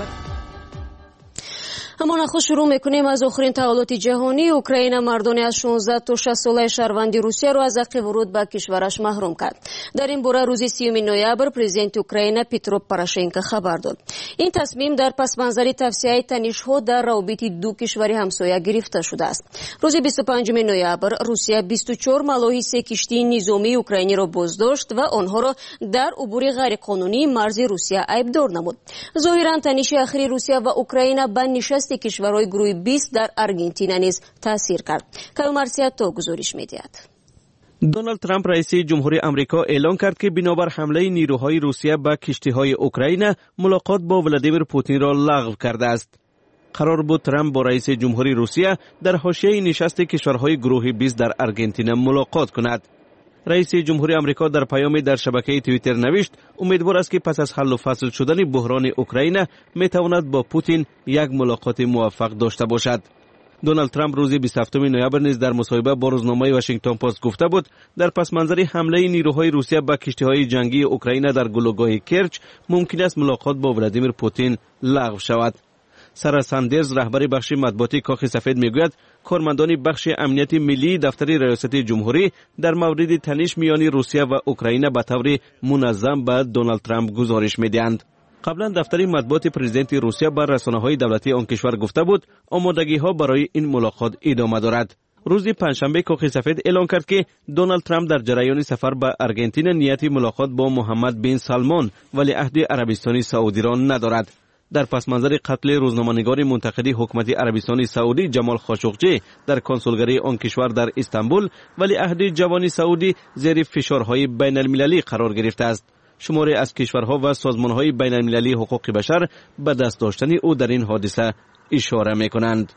اما نخست شروع میکنیم از آخرین تحولات جهانی. اوکراین مردانی از 16 تا 60 ساله شهروندی روسیه را از حق ورود به کشورش محروم کرد. در این باره روز 30 نوامبر پرزیدنت اوکراین پیترو پوراشنکو خبر داد. این تصمیم در پس منظر توسعه تنش‌ها در روابط دو کشور همسایه گرفته شده است. روز 25 نوامبر روسیه 24 ملاحی 3 کشتی نظامی اوکراینی را بازداشت و آنها را در عبور غیرقانونی مرز روسیه عیبدار نمود. ظاهراً تنش اخیر روسیه و اوکراین به نشست کشورهای گروه 20 در آرژانتین نیز تاثیر کرد. کالمارسیاتو گزارش می‌دهد. دونالد ترامپ رئیس جمهوری آمریکا اعلام کرد که بنابر حمله نیروهای روسیه به کشتی‌های اوکراین ملاقات با ولادیمیر پوتین را لغو کرده است. قرار بود ترامپ با رئیس جمهوری روسیه در حاشیه نشست کشورهای گروه 20 در آرژانتین ملاقات کند. رئیس جمهوری آمریکا در پیامی در شبکه توییتر نوشت امیدوار است که پس از حل و فصل شدن بحران اوکراین میتواند با پوتین یک ملاقات موفق داشته باشد. دونالد ترامپ روز 27 نوامبر نیز در مصاحبه با روزنامه واشنگتن پست گفته بود در پس منظر حمله نیروهای روسیه به کشتی‌های جنگی اوکراین در گلوگاه کرچ ممکن است ملاقات با ولادیمیر پوتین لغو شود. سارا ساندرز رهبر بخش مطبوعاتی کاخ سفید میگوید کارمندان بخش امنیت ملی دفتر ریاست جمهوری در مورد تنش میان روسیه و اوکراین به طور منظم به دونالد ترامپ گزارش میدهند. قبلا دفتر مطبوعات پرزیدنت روسیه بر رسانه‌های دولتی آن کشور گفته بود آمادگی‌ها برای این ملاقات ادامه دارد. روز پنجشنبه کاخ سفید اعلام کرد که دونالد ترامپ در جریان سفر به آرژانتین نیت ملاقات با محمد بن سلمان ولیعهد عربستان سعودی را ندارد. در پس منظر قتل روزنامه‌نگار منتقد حکومت عربستان سعودی جمال خاشقچی در کنسولگری آن کشور در استانبول ولیعهد جوان سعودی زیر فشارهای بین المللی قرار گرفته است. شماری از کشورها و سازمان‌های بین المللی حقوق بشر به دست داشتن او در این حادثه اشاره می‌کنند.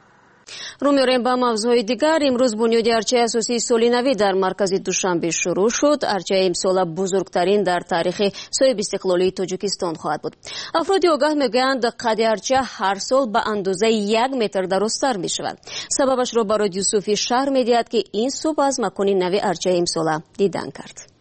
رو می‌ریم با موضوع دیگر. امروز بنیاد ارچه اساسی سال نوی در مرکز دوشنبه شروع شد. ارچه امسال بزرگترین در تاریخ صاحب استقلالی تاجیکستان خواهد بود. افرادی آگاه میگویند قد ارچه هر سال به اندازه 1 متر درازتر می‌شود. سببش را برای یوسفی شهر می‌دهد که این صبح از مکان نوی ارچه امسال دیدن کرد.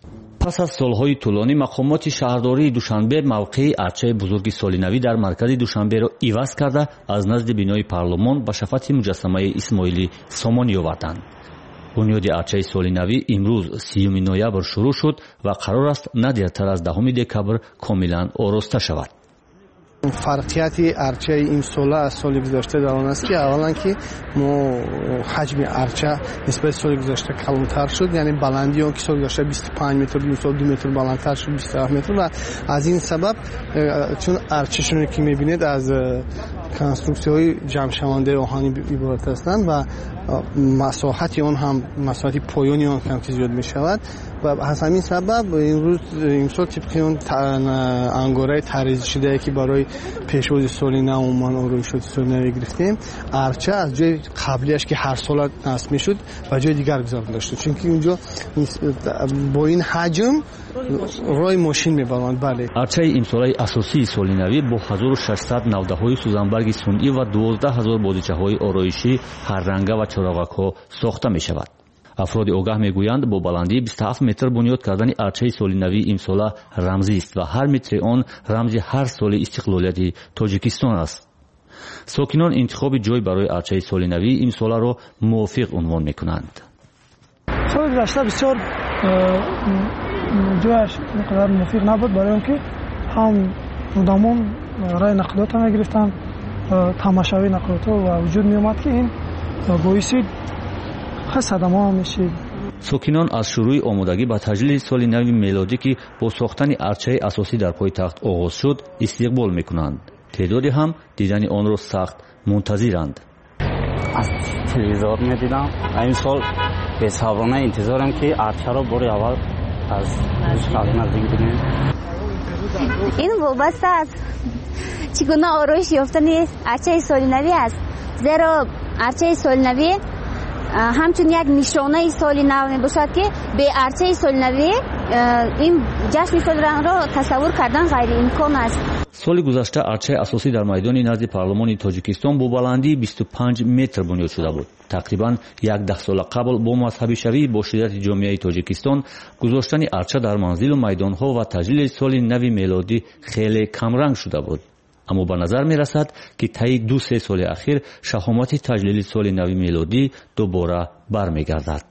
پس از سالهای طولانی مقامات شهرداری دوشنبه موقع ارچه بزرگ سال نوی در مرکز دوشنبه را عوض کرده از نزد بینای پارلمان به شفت مجسمه اسماعیلی سامانی آوردند. بنیاد ارچه سال نوی امروز 30 نوامبر شروع شد و قرار است نه دیرتر از 10 دکبر کاملا آراسته شود. فرقیت ارچه این سال از سال گذشته در آن است که اولا که ما حجم ارچه نسبت سال گذشته کلانتر شد، یعنی بلندی اون که سال گذشته 25 متر بود، سال 2 متر بلندتر شد 27 متر و از این سبب چون ارچه شون که میبینید از کنسترکسی‌های جمع شونده آهنی عبارت هستند و مساحت اون هم مساحت پایانی اون کم که زیاد می شود و از همین سبب امسال طبق اون انگاره تریز شده که برای پیشواز سالی نو من آروی شد سالی نو گرفتیم، ارچه از جای قبلیش که هر سال نصب می شد و جای دیگر گذارده داشته، چون که اونجا با این حجم روی ماشین میبرند. بله، ارچه امسال اساسی سالی نوی با 1600 نوده‌های سوزنبرگ صنعی و 12000 بادیچه‌های آرایشی هر رنگه و چراغک‌ها ساخته می شود. افراد آگاه میگویند با بلندی 27 متر بنیاد کردن ارچه سالی نوی امسال رمزی است و هر متر آن رمز هر سال استقلالیت تاجیکستان است. ساکنان انتخاب جای برای ارچه سالی نوی امسال را موافق عنوان میکنند. سال گذشته بسیار جایش اینقدر موافق نبود، برای اینکه هم مردمان رای نقلات هم گرفتن، تماشاوی نقلات و وجود می اومد که این باعث صدمه هم میشید. ساکنان از شروع آمادگی به تجلیل سال نو میلادی که با ساختن ارچه اساسی در پایتخت آغاز شد استقبال میکنند. تعدادی هم دیدن آن را سخت منتظرند. از تلویزیون میدیدم، این سال به صبرانه انتظارم که ارچه را بار اول از نزدیک ببینیم. این وابسته است چگونه آرایش یافتن ارچه سال نو است، زیرا ارچه سال نو همچون یک نشانه سال نو می باشد که به ارچه سال نو این جشن سال را تصور کردن غیر امکان است. سال گذشته ارچه اساسی در میدان نزد پارلمان تاجیکستان با بلندی 25 متر بنیاد شده بود. تقریبا 10 سال قبل با مذهبی شوی با شدت جامعه تاجیکستان گذاشتن ارچه در منزل و میدانها و تجلیل سال نو میلادی خیلی کمرنگ شده بود. اما به نظر می رسد که طی 2-3 سال اخیر شهامت تجلیل سال نو میلادی دوباره برمیگردد.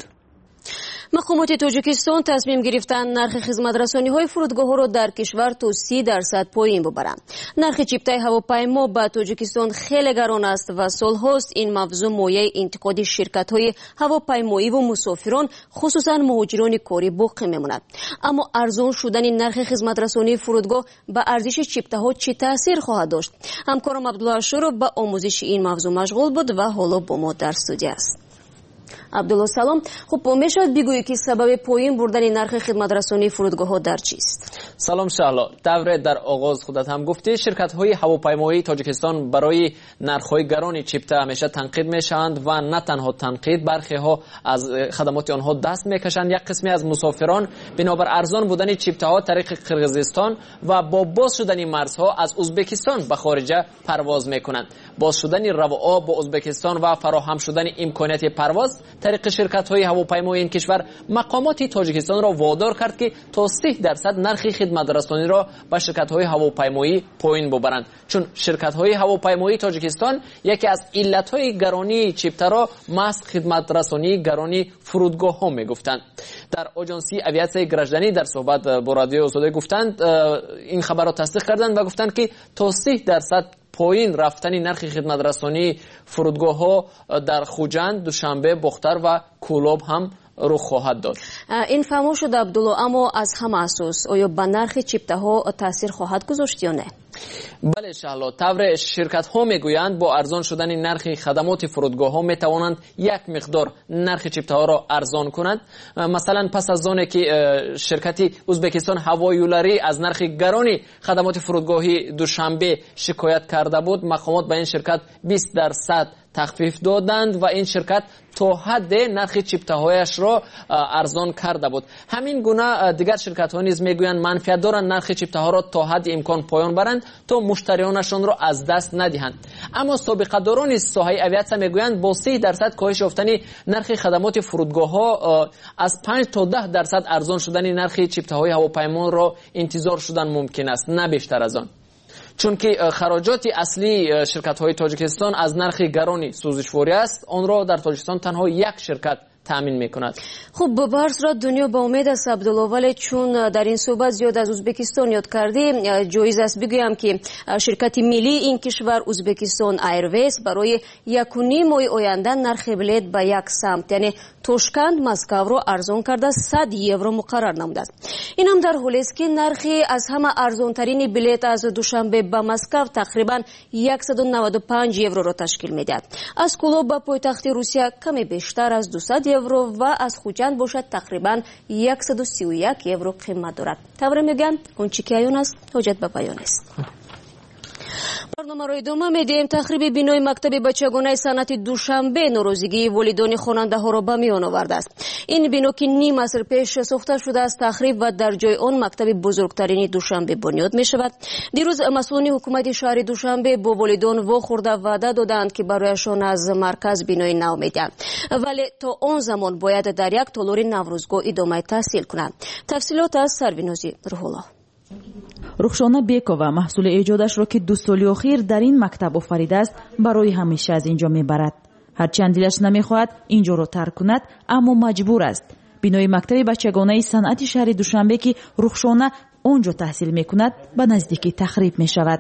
مقامات تاجیکستان تصمیم گرفتند نرخ خدمت‌رسانی‌های فرودگاه‌ها را در کشور تا 30% پایین ببرند. نرخ چیپتای هواپیما به تاجیکستان خیلی گران است و سال‌هاست این موضوع مایه انتقاد شرکت‌های هواپیمایی و مسافران خصوصاً مهاجران کاری باقی می‌ماند. اما ارزان شدن نرخ خدمت‌رسانی فرودگاه به ارزش چیپتاها چه تأثیر خواهد داشت؟ همکارم عبدالله شورو با آموزش این موضوع مشغول بود و حالا با ما در استودیو است. عبدالله سلام. خب میشد بگویی که سبب پایین بردن نرخ خدمت‌رسانی فرودگاه‌ها در چیست؟ سلام شهلا. دوره در آغاز خودت هم گفتی شرکت‌های هواپیمایی تاجیکستان برای نرخ‌های گران چیپتا همیشه تنقید میشوند و نه تنها تنقید، برخی‌ها از خدمات آنها دست میکشند. یک قسمی از مسافران بنابر ارزان بودن چیپتاها طریق قرقیزستان و با باز شدن مرزها از ازبکستان به خارج پرواز میکنند. باز شدن رواها با ازبکستان و فراهم شدن امکانات پرواز طریق شرکت‌های هواپیمایی این کشور مقامات تاجیکستان را وادار کرد که تا 30% نرخ خدمت‌رسانی را به شرکت‌های هواپیمایی پایین ببرند، چون شرکت‌های هواپیمایی تاجیکستان یکی از علت‌های گرانی چیپتا را محض خدمت‌رسانی گرانی فرودگاه‌ها می‌گفتند. در آژانسی اویاسیون گرجدانی در صحبت با رادیو آزادی گفتند، این خبر را تصدیق کردند و گفتند که تا 30% پایین رفتن نرخ خدمت‌رسانی فرودگاه‌ها در خوجند، دوشنبه، بختر و کولاب هم رخ خواهد داد. این فهمو شد عبدالله، اما از همه اساس آیا به نرخ چیپتاها تاثیر خواهد گذاشت یا نه؟ بله شهلا، طور شرکت ها میگویند با ارزان شدن نرخ خدمات فرودگاه ها میتوانند یک مقدار نرخ چیپتاها را ارزان کنند. مثلا پس از آنکه که شرکت ازبکستان هوایولاری از نرخ گرانی خدمات فرودگاهی دوشنبه شکایت کرده بود، مقامات به این شرکت 20% تخفیف دادند و این شرکت تا حد نرخ چیپتاهایش را ارزان کرده بود. همین گونه دیگر شرکت ها نیز میگویند منفعت دارند نرخ چیپتاها را تا حد امکان پایان برند تا مشتریانشان را از دست ندهند. اما سابقه داران ساحه اویاسیون میگویند با 30% کاهش یافتن نرخ خدمات فرودگاه ها از 5 تا 10% ارزان شدن نرخ چیپتاهای هواپیما را انتظار شدن ممکن است، نه بیشتر از آن. چون که خراجات اصلی شرکت های تاجیکستان از نرخ گرانی سوزشواری است، آن را در تاجیکستان تنها یک شرکت تأمین میکند. خب برس را دنیا با امید است عبدالله، ولی چون در این صحبت زیاد از ازبکستان یاد کردی، جایز است بگویم که شرکت ملی این کشور ازبکستان ایرویز برای 1.5 ماه آینده نرخ بلیط به یک سمت یعنی توشکند مسکو را ارزان کرده 100 یورو مقرر نموده است. این هم در حالی است که نرخی از همه ارزان ترین بلیط از دوشنبه به مسکو تقریبا 195 یورو را تشکیل می‌دهد. از کلوب به پایتخت روسیه کمی بیشتر از 200 یورو و از خوجند باشد تقریبا 131 یورو قیمت دارد. تبره میگن اونچه که عیان است حجت به بیان است. برنامه را ادامه میدیم. تخریب بینای مکتب بچگانه صنعت دوشنبه ناراضگی والدین خواننده ها را به میان آورده است. این بنا که نیم عصر پیش ساخته شده است تخریب و در جای آن مکتب بزرگترین دوشنبه بنیاد می شود. دیروز مسئولان حکومت شهر دوشنبه با والدان واخورده وعده دادند که برایشان از مرکز بینای نو میدهند، ولی تا آن زمان باید در یک تالار نوروزگاه ادامه تحصیل کنند. تفصیلات از سروینازی روح‌الله. رخشانه بیکووا محصول ایجادش را که 2 سال اخیر در این مکتب آفریده است برای همیشه از اینجا میبرد. هرچند دلش نمیخواهد اینجا را ترک کند اما مجبور است. بینای مکتب بچگانه صنعت شهر دوشنبه که رخشانه اونجا تحصیل میکند به نزدیکی تخریب میشود.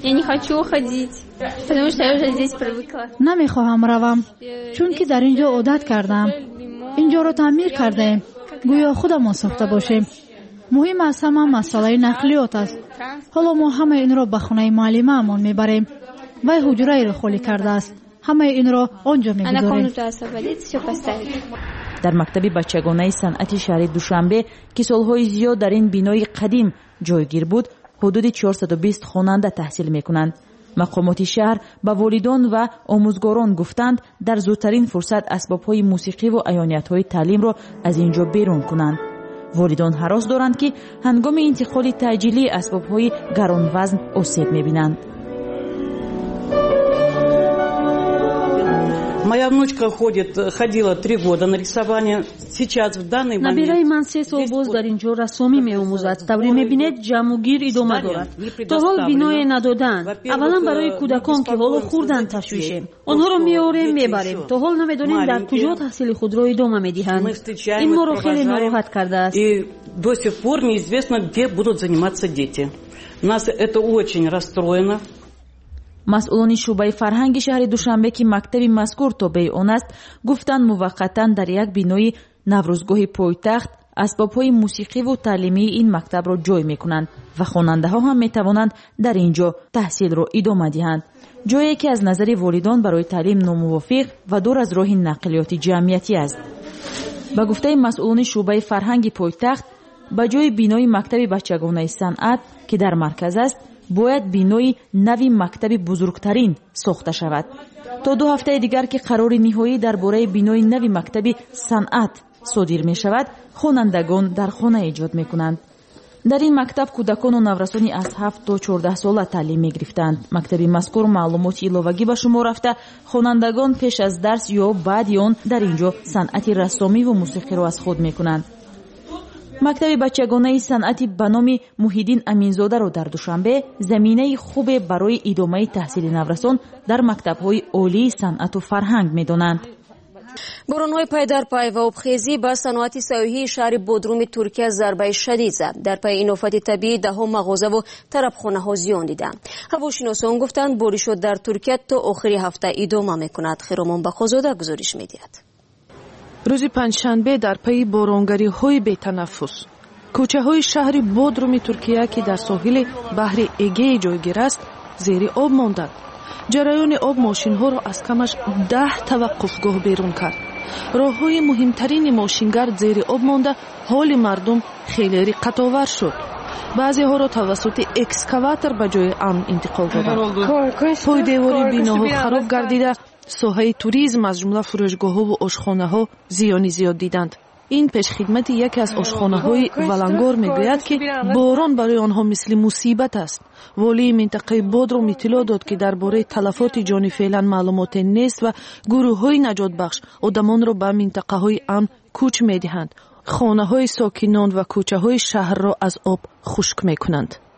نمیخواهم روم چون که در اینجا عادت کردم. اینجا را تعمیر کرده گویا خودمان ساخته باشیم. مهم از همه مسئله نقلیات است. حالا ما همه این را به خانه معلمه امان میبریم. وی حجره را خالی کرده است. همه این را آنجا میگذاریم. در مکتب بچگانه صنعت شهر دوشنبه که سالهای زیاد در این بینای قدیم جایگیر بود، حدود 420 خواننده تحصیل میکنند. مقامات شهر به والدان و آموزگاران گفتند در زودترین فرصت اسبابهای موسیقی و عیانیت‌های تعلیم را از اینجا بیرون کنند. والدان هراس دارند که هنگام انتقال تعجیلی اسباب‌های گران وزن آسیب می‌بینند. Моя внучка ходила 3 года на рисование. Сейчас в данный момент набирай من 3 سال باز در اینجا رسامی می‌آموزد. تبری می‌بینید جمع‌گیر ادامه دارد. تا حال بینای ندادن. اولا برای کودکان که حالا خوردن تشویشه. آنها را می‌آوریم می‌بریم. تا حال نمی‌دانیم در کجا تحصیل خود را ادامه می‌دهند. این ما را خیلی ناراحت کرده است. И до сих пор неизвестно, где будут заниматься дети. Нас это очень расстроено. مسئولان شعبه فرهنگ شهر دوشنبه که مکتب مذکور تابع آن است گفتند موقتا در یک بینای نوروزگاه پایتخت اسباب‌های موسیقی و تعلیمی این مکتب را جای می‌کنند و خواننده‌ها هم می‌توانند در اینجا تحصیل را ادامه دهند. جایی که از نظر والدان برای تعلیم ناموافق و دور از راه نقلیات جمعیتی است. به گفته مسئولان شعبه فرهنگ پایتخت به جای بینای مکتب بچگانه صنعت که در مرکز است باید بینای نوی مکتب بزرگترین ساخته شود. تا 2 هفته دیگر که قرار نهایی درباره بینای نوی مکتب صنعت صادر می شود، خوانندگان در خانه ایجاد می کنند. در این مکتب کودکان و نورسانی از 7 تا 14 ساله تعلیم می گرفتند. مکتب مذکور معلومات ایلاوگی به شما رفته خوانندگان پیش از درس یا بعد آن در اینجا صنعت رسامی و موسیقی را از خود می کنند. مکتب بچگانه صنعتی به نام محیدین امینزاده را در دوشنبه زمینه خوب برای ادامه تحصیل نورسان در مکتب‌های عالی صنعت و فرهنگ می‌دانند. باران‌های پی در پی و آبخیزی به صنعت سیاحی شهر بودروم ترکیه ضربه شدید زد. در پی این آفت طبیعی ده‌ها مغازه و طرفخانه‌ها زیان دیدند. هواشناسان گفتند بارش در ترکیه تا آخر هفته ادامه می‌کند. خیرمان بخازاده گزارش می‌دهد. روز پنجشنبه در پی بارانگری‌های بی‌تنفس کوچه‌های شهر بودروم ترکیه که در ساحل بحر اگه جایگیر است زیر آب ماندند. جریان آب ماشین‌ها را از کمش 10 توقفگاه بیرون کرد. راه‌های مهمترین ماشینگر زیر آب مانده حال مردم خیلی رقت‌آور شد. بعضی‌ها را توسط اکسکاواتور به جای امن انتقال دادند. پای دیواری بیناها خراب گردیده ساحه توریسم از جمله فروشگاه‌ها و آشخانه‌ها زیانی زیاد دیدند. این پیشخدمت یکی از آشخانه‌های ولنگار می‌گوید که باران برای آنها مثل مصیبت است. والی منطقه بودروم اطلاع داد که درباره تلفات جانی فعلا معلومات نیست و گروه‌های نجات بخش آدمان را به منطقه‌های امن کوچ می‌دهند. خانه‌های ساکنان و کوچه‌های شهر را از آب خشک می‌کنند.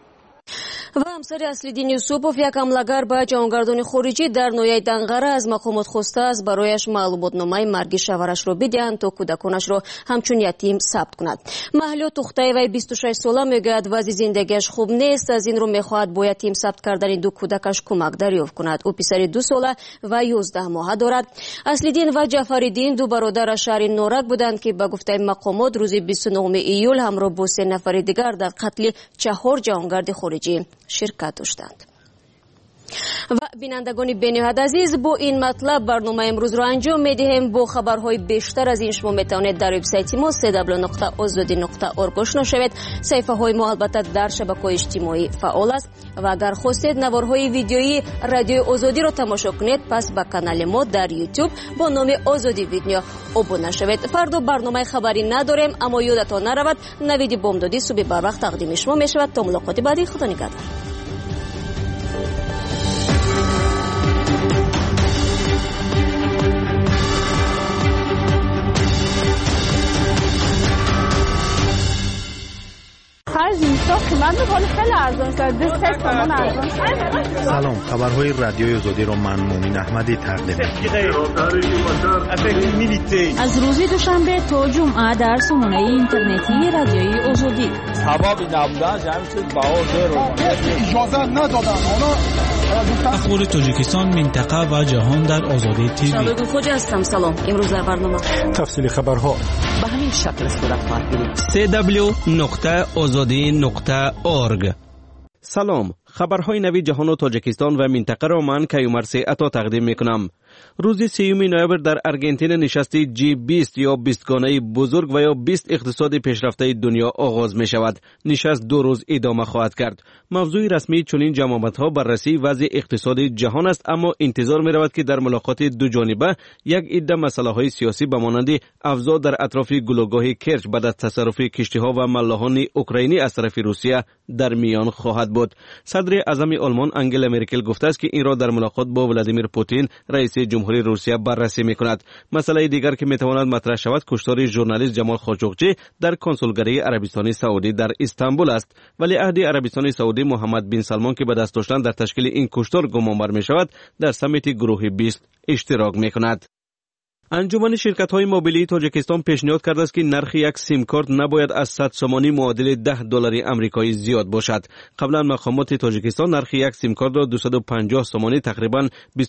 و همسر اصلیدین یوسوپوف یک حملهگر به جهانگردان خارجی در ناحیه دنقره از مقامات خواسته است برایش معلوماتنامه مرگ شوهرش را بدهند تا کودکانش را همچون یتیم ثبت کند. مهلا تختای وی 26 ساله میگوید وضع زندگیش خوب نیست، از این رو میخواهد با یتیم ثبت کردن دو کودکش کمک دریافت کند. او پسری 2 ساله و 11 ماهه دارد. اصلیدین و جعفریدین دو برادر شهر نورک بودند که به گفته مقامات روز 29 ایول همراه با 3 نفر دیگر در قتل 4 جهانگرد خارجی شرکت داشتند. و بینندگان بینهایت عزیز، با این مطلب برنامه امروز را انجام میدهیم. با خبرهای بیشتر از این شما میتوانید در وبسایت ما www.azadi.org آشنا شوید. صفحه های ما البته در شبکه‌های اجتماعی فعال است و اگر خواستید نوارهای ویدیویی رادیوی آزادی را تماشا کنید پس به کانال ما در یوتیوب با نام آزادی ویدیو ابونه شوید. فردا برنامه خبری نداریم، اما یادتان نرود نوید بامدادی صبح بر وقت تقدیم شما می شود. تا ملاقات بعدی، خدا نگهدار. سلام، خبرهای رادیوی آزادی را من مومن احمدی تقدیم می‌کنم. از روز دوشنبه تا جمعه در سامانه اینترنتی رادیوی آزادی. اجازه ندادن اخبار تاجیکستان، منطقه و جهان در آزادی تیوی. شادو خوجا هستم. سلام. امروز در برنامه تفصیل خبرها به همین شکل صورت خواهد گرفت. www.azadi.org. سلام، خبرهای نوی جهان و تاجیکستان و منطقه را من کیومرث عطا تقدیم میکنم. روز 3 نوامبر در ارژانتین نشست G20 یا 20 گانه بزرگ و یا 20 اقتصاد پیشرفته دنیا آغاز می شود. نشست 2 روز ادامه خواهد کرد. موضوع رسمی چنین جماعت‌ها بررسی وضع اقتصاد جهان است، اما انتظار می رود که در ملاقات دو جانبه یک عده مسائل سیاسی به مانند اوضاع در اطراف گلوگاه کرچ بعد از تصرف کشتی‌ها و ملاحان اوکراینی از طرف روسیه در میان خواهد بود. صدر اعظم آلمان انگلا مرکل گفته است که این را در ملاقات با ولادیمیر پوتین رئیس جمهوری روسیه بررسی می‌کند. مسئله دیگر که می‌تواند مطرح شود کشتار ژورنالیست جمال خاشقچی در کنسولگری عربستان سعودی در استانبول است. ولی عهد عربستان سعودی محمد بن سلمان که به دست داشتن در تشکیل این کشتار گمانبر می‌شود در سمیت گروه 20 اشتراک می‌کند. انجمن شرکت‌های موبیلی تاجیکستان پیشنهاد کرده است که نرخ یک سیم کارت نباید از 100 سومانی معادل $10 آمریکایی زیاد باشد. قبلا مقامات تاجیکستان نرخ یک سیم کارت را 250 سومانی تقریباً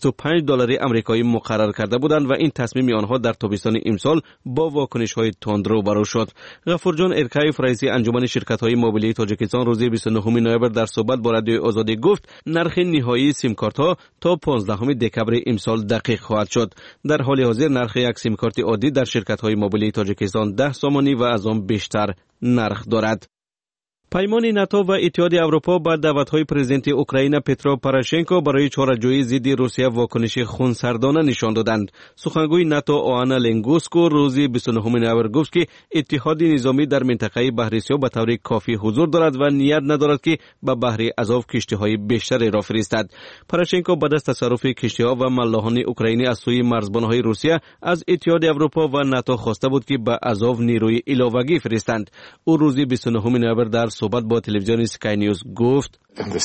$25 آمریکایی مقرر کرده بودند و این تصمیم آنها در تابستان امسال با واکنش‌های تند روبرو شد. غفورجان ارکایف رئیس انجمن شرکت‌های موبیلی تاجیکستان روز 29 نوامبر در صحبت با رادیوی آزادی گفت نرخ نهایی سیم کارت‌ها تا 15 دکبر امسال دقیق خواهد شد. در حال حاضر نرخ یک سیم کارت عادی در شرکت‌های موبیلی تاجیکستان 10 سومانی و از آن بیشتر نرخ دارد. پیمان ناتو و اتحاد اروپا با دعوت‌های پرزیدنت اوکراین پترو پوراشنکو برای چاره‌جویی ضد روسیه واکنش خونسردانه نشان دادند. سخنگوی ناتو آنا لنگوسکو روز 29 نوامبر گفت که اتحاد نظامی در منطقه بحر سیاه به طور کافی حضور دارد و نیت ندارد که به بحر آزوف کشتی‌های بیشتری را فرستد. پوراشنکو بعد از تصرف کشتی‌ها و ملاحان اوکراینی از سوی مرزبان‌های روسیه از اتحاد اروپا و ناتو خواسته بود که به آزوف نیروی علاوه‌ای فرستند. او روز 29 نوامبر در صحبت با تلویزیون سکای نیوز گفت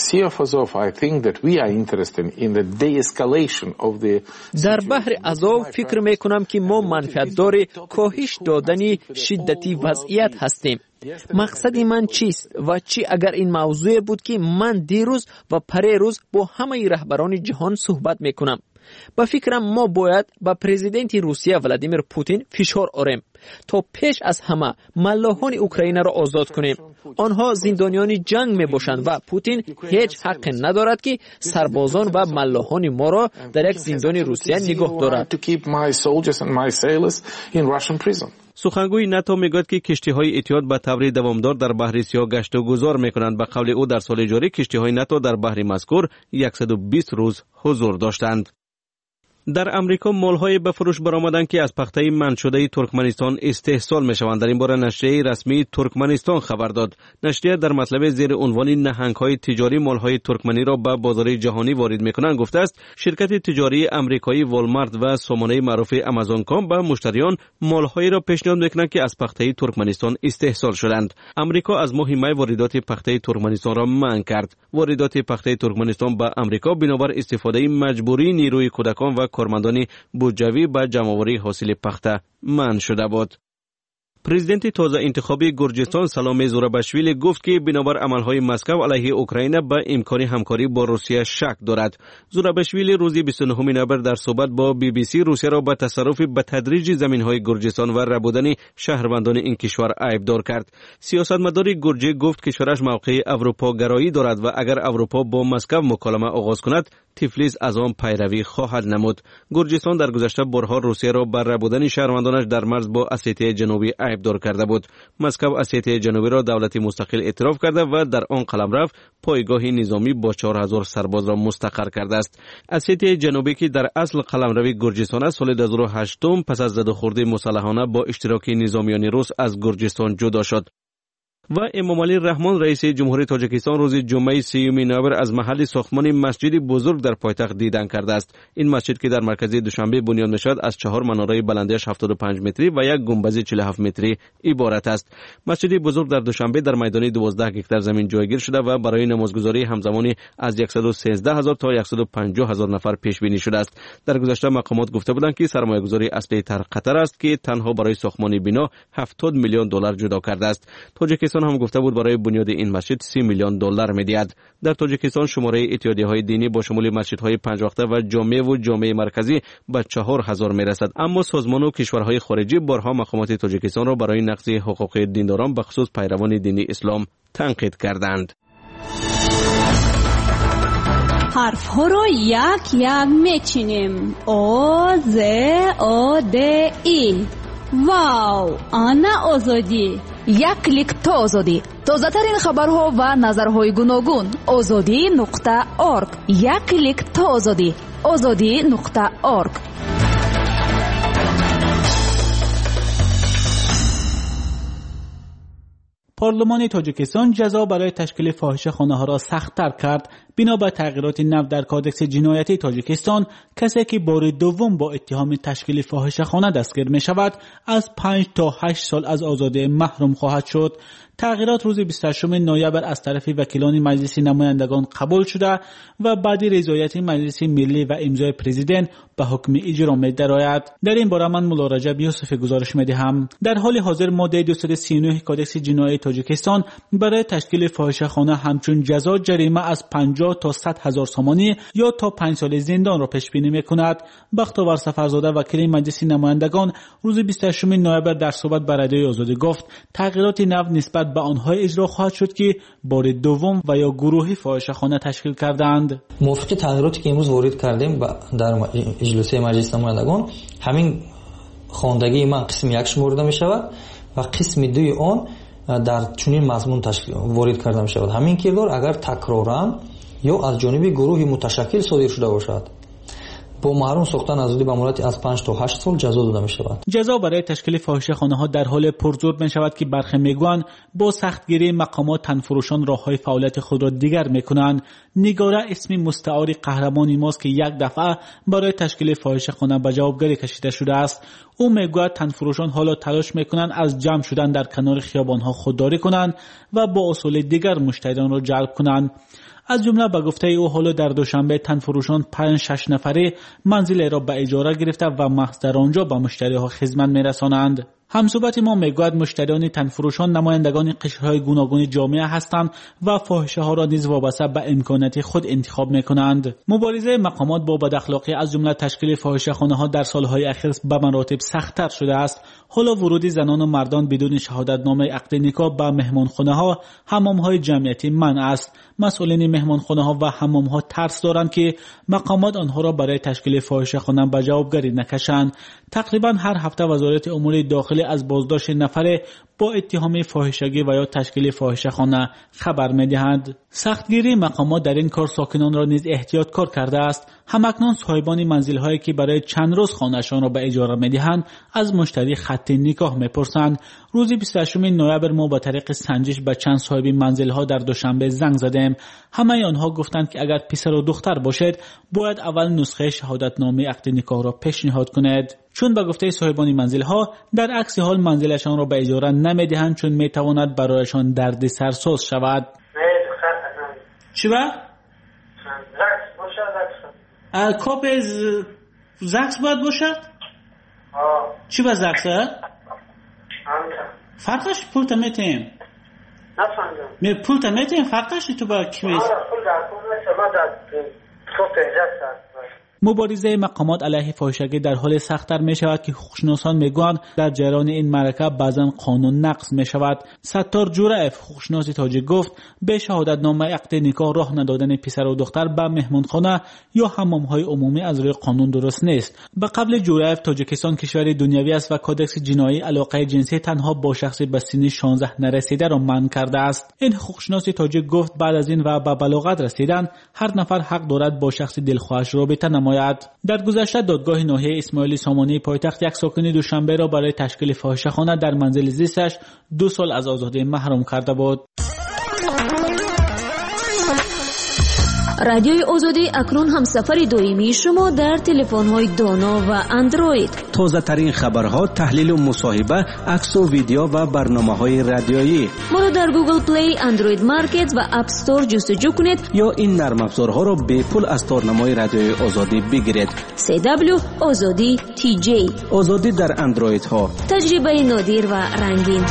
در بحر آزوف فکر میکنم که ما منفعت دار کاهش دادن شدتی وضعیت هستیم. مقصد من چیست و چی اگر این موضوع بود که من دیروز و پریروز با همه رهبران جهان صحبت میکنم. با فکرم ما باید با پرزیدنت روسیه ولادیمیر پوتین فشار آوریم تا پیش از همه ملاحان اوکراین را آزاد کنیم. آنها زندانیان جنگ می باشند و پوتین هیچ حق ندارد که سربازان و ملاحان ما را در یک زندان روسیه نگاه دارد. سخنگوی ناتو میگوید که کشتی‌های اتحاد به طور دوامدار در بحر سیاه گشت و گذار میکنند. به قول او در سال جاری کشتی‌های ناتو در بحر مذکور 120 روز حضور داشتند. در امریکا مال‌های به فروش برآمدند که از پخته منع شده ترکمنستان استحصال می‌شوند. در این باره نشریه رسمی ترکمنستان خبر داد. نشریه در مطلب زیر عنوان نهنگ‌های تجاری مال‌های ترکمنی را به بازار جهانی وارد می‌کنند گفته است شرکت تجاری آمریکایی والمارت و سامانه معروف آمازون.com به مشتریان مال‌هایی را پیشنهاد می‌کنند که از پخته ترکمنستان استحصال شدند. آمریکا از ماه می واردات پخته ترکمنستان را منع کرد. واردات پخته ترکمنستان به آمریکا بنابر استفاده مجبوری نیروی کودکان و کارمندان بودجوی به جمع‌آوری حاصل پخته منع شده بود. پرزیدنت تازه انتخابی گرجستان سلام زوراباشویلی گفت که بنابر عملهای مسکو علیه اوکراین به امکان همکاری با روسیه شک دارد. زوراباشویلی روز 29 نوامبر در صحبت با BBC روسیه را به تصرف به تدریج زمینهای گرجستان و ربودن شهروندان این کشور عیبدار کرد. سیاستمدار گرجی گفت کشورش موقع اروپا گرایی دارد و اگر اروپا با مسکو مکالمه آغاز کند تیفلیس از آن پیروی خواهد نمود. گرجستان در گذشته بارها روسیه را بر ربودن شهروندانش در مرز با اسیته جنوبی عیبدار کرده بود. مسکو اسیته جنوبی را دولتی مستقل اعتراف کرده و در آن قلمرو پایگاه نظامی با 4000 سرباز را مستقر کرده است. اسیته جنوبی که در اصل قلمرو گرجستان است سال 2008 پس از زدوخوردی مسلحانه با اشتراک نظامیان روس از گرجستان جدا شد. و امامعلی رحمان رئیس جمهوری تاجیکستان روز جمعه 30 نوامبر از محل ساختمان مسجد بزرگ در پایتخت دیدن کرده است. این مسجد که در مرکز دوشنبه بنیاد می‌شود از 4 مناره بلندیش 75 متری و یک گنبد 47 متری عبارت است. مسجد بزرگ در دوشنبه در میدان 12 هکتار زمین جایگیر شده و برای نمازگزاری همزمانی از 113,000 تا 150,000 نفر پیش بینی شده است. در گذشته مقامات گفته بودند که سرمایه‌گذاری اصلی در قطر است که تنها برای ساختمان بنا 70 میلیون دلار جدا کرده است. تاجیکستان هم گفته بود برای بنیاد این مسجد 30 میلیون دلار می‌دهد. در تاجیکستان شماره اتحادیه‌های دینی با شمول مسجدهای 5 وقته و جامع مرکزی به 4000 میرسد. اما سازمان و کشورهای خارجی بارها مقامات تاجیکستان را برای نقض حقوق دینداران به خصوص پیروان دین اسلام تنقید کردند. حرف ها رو یک یک میچینیم. او ز او د ای. واو، آنا آزادی. یک کلیک تا آزادی. تازه ترین خبرها و نظرهای گوناگون. azadi.org. یک کلیک تا آزادی. azadi.org. پارلمان تاجیکستان جزا برای تشکیل فاحشه‌خانه‌ها را سخت‌تر کرد. بنا به تغییرات نو در کادکس جنایتی تاجیکستان، کسی که بار دوم با اتهام تشکیل فاحشه‌خانه دستگیر می‌شود، از 5 تا 8 سال از آزادی محروم خواهد شد. تغییرات روز 28 نوامبر از طرف وکیلان مجلس نمایندگان قبول شده و بعد رضایت مجلس ملی و امضای پرزیدنت به حکم اجرا می‌دراید. در این باره من مولا رجب یوسف گزارش می‌دهم. در حال حاضر ماده 239 کادکس جنایی تاجیکستان برای تشکیل فاحشه‌خانه همچون جزا جریمه از 50 تا 100,000 سامانی یا تا 5 سال زندان را پیش بینی می‌کند. بختیار سفرزاده وکیل مجلس نمایندگان روز 28 نوامبر در صحبت با رادیوی آزادی گفت تغییرات نو نسبت به آنها اجرا خواهد شد که بار دوم و یا گروهی فاحشه‌خانه تشکیل کردند. موافق تغییراتی که امروز وارد کردیم در اجلاس مجلس نمایندگان، همین خواندگی من قسم 1 شمرده می شود و قسم 2 آن در چنین مضمون وارد کرده می شود. همین کردار اگر تکرارا یا از جانب گروهی متشکل صادر شده باشد، با محروم ساختن از آزادی به مدت از 5 تا 8 سال جزا داده می شود. جزا برای تشکیل فاحشه‌خانه‌ها در حال پرزور می شود که برخی میگویند با سختگیری مقامات تنفروشان راههای فعالیت خود را دیگر میکنند. نگاره اسم مستعار قهرمانی ماست که یک دفعه برای تشکیل فاحشه‌خانه به جوابگری کشیده شده است. او میگوید تنفروشان حالا تلاش میکنند از جمع شدن در کنار خیابان‌ها خودداری کنند و با اصول دیگر مشتریان را جلب کنند. از جمله به گفته او حالا در دوشنبه تنفروشان 5-6 نفره منزل را به اجاره گرفته و محض در آنجا به مشتری‌ها خدمت میرسانند. همصحبت ما میگوید مشتریان تنفروشان نمایندگان قشرهای گوناگون جامعه هستند و فاحشه ها را نیز وابسته به امکانات خود انتخاب میکنند. مبارزه مقامات با بداخلاقی از جمله تشکیل فاحشه‌خانه ها در سالهای اخیر به مراتب سخت‌تر شده است. حالا ورود زنان و مردان بدون شهادتنامه عقد نکاح به مهمانخانه ها، حمام های جمعیتی منع است. مسئولین مهمانخانه ها و حمام ها ترس دارند که مقامات آنها را برای تشکیل فاحشه‌خانه به جوابگری نکشند. تقریبا هر هفته وزارت امور داخلی از بازداشت نفر با اتهام فاحشگی و یا تشکیل فاحشه‌خانه خبر می‌دهند. سختگیری مقامات در این کار ساکنان را نیز احتیاط کار کرده است. همکنون صاحبان منزل‌هایی که برای چند روز خانه‌شان را به اجاره می‌دهند از مشتری خط نکاح می‌پرسند. روز 28 نوامبر ما با طریق سنجش به چند صاحب منزل‌ها در دوشنبه زنگ زدیم. همه آنها گفتند که اگر پسر و دختر باشد باید اول نسخه شهادتنامه عقد نکاح را پیشنهاد کنید. چون به گفته صاحبان منزل‌ها در عکس حال منزلشان را به اجاره نمی‌دهند چون می‌تواند برایشان درد سرساز شود. چی با؟ کاپ زکس باید باشد؟ چی با زکسه؟ فرقش پول تمیتیم؟ نفهمیدم. پول تمیتیم فرقش تو با کمیز؟ پول در پول نشه ما در صوت اینجا. مبارزه مقامات علیه فاحشگی در حال سخت‌تر می شود که حقوقشناسان میگویند در جریان این معرکه بعضا قانون نقض می شود. ستار جورایف حقوقشناس تاجیک گفت به شهادتنامه عقد نکاح راه ندادن پسر و دختر به مهمانخانه یا حمام‌های عمومی از روی قانون درست نیست. به قبل جورایف تاجیکستان کشور دنیوی است و کودکس جنایی علاقه جنسی تنها با شخصی به سن 16 نرسیده را منع کرده است. این حقوقشناس تاجیک گفت بعد از این و به بلاغت رسیدن هر نفر حق دارد با شخص دلخواهش رابطه نماید. در گذشته دادگاه ناحیه اسماعیل سامانی پایتخت یک ساکن دوشنبه را برای تشکیل فاحشه‌خانه در منزل زیستش 2 سال از آزادی محروم کرده بود. رادیوی آزادی اکنون همسفر دائمی شما در تلفن‌های دانا و اندروید. تازه ترین خبرها، تحلیل و مصاحبه، عکس و ویدیو و برنامه‌های رادیویی. ما را در گوگل پلی، اندروید مارکت و اپ استور جستجو کنید یا این نرم افزارها را به پول از تارنمای رادیوی آزادی بگیرید. CW آزادی TJ. آزادی در اندروید ها. تجربه نادر و رنگین.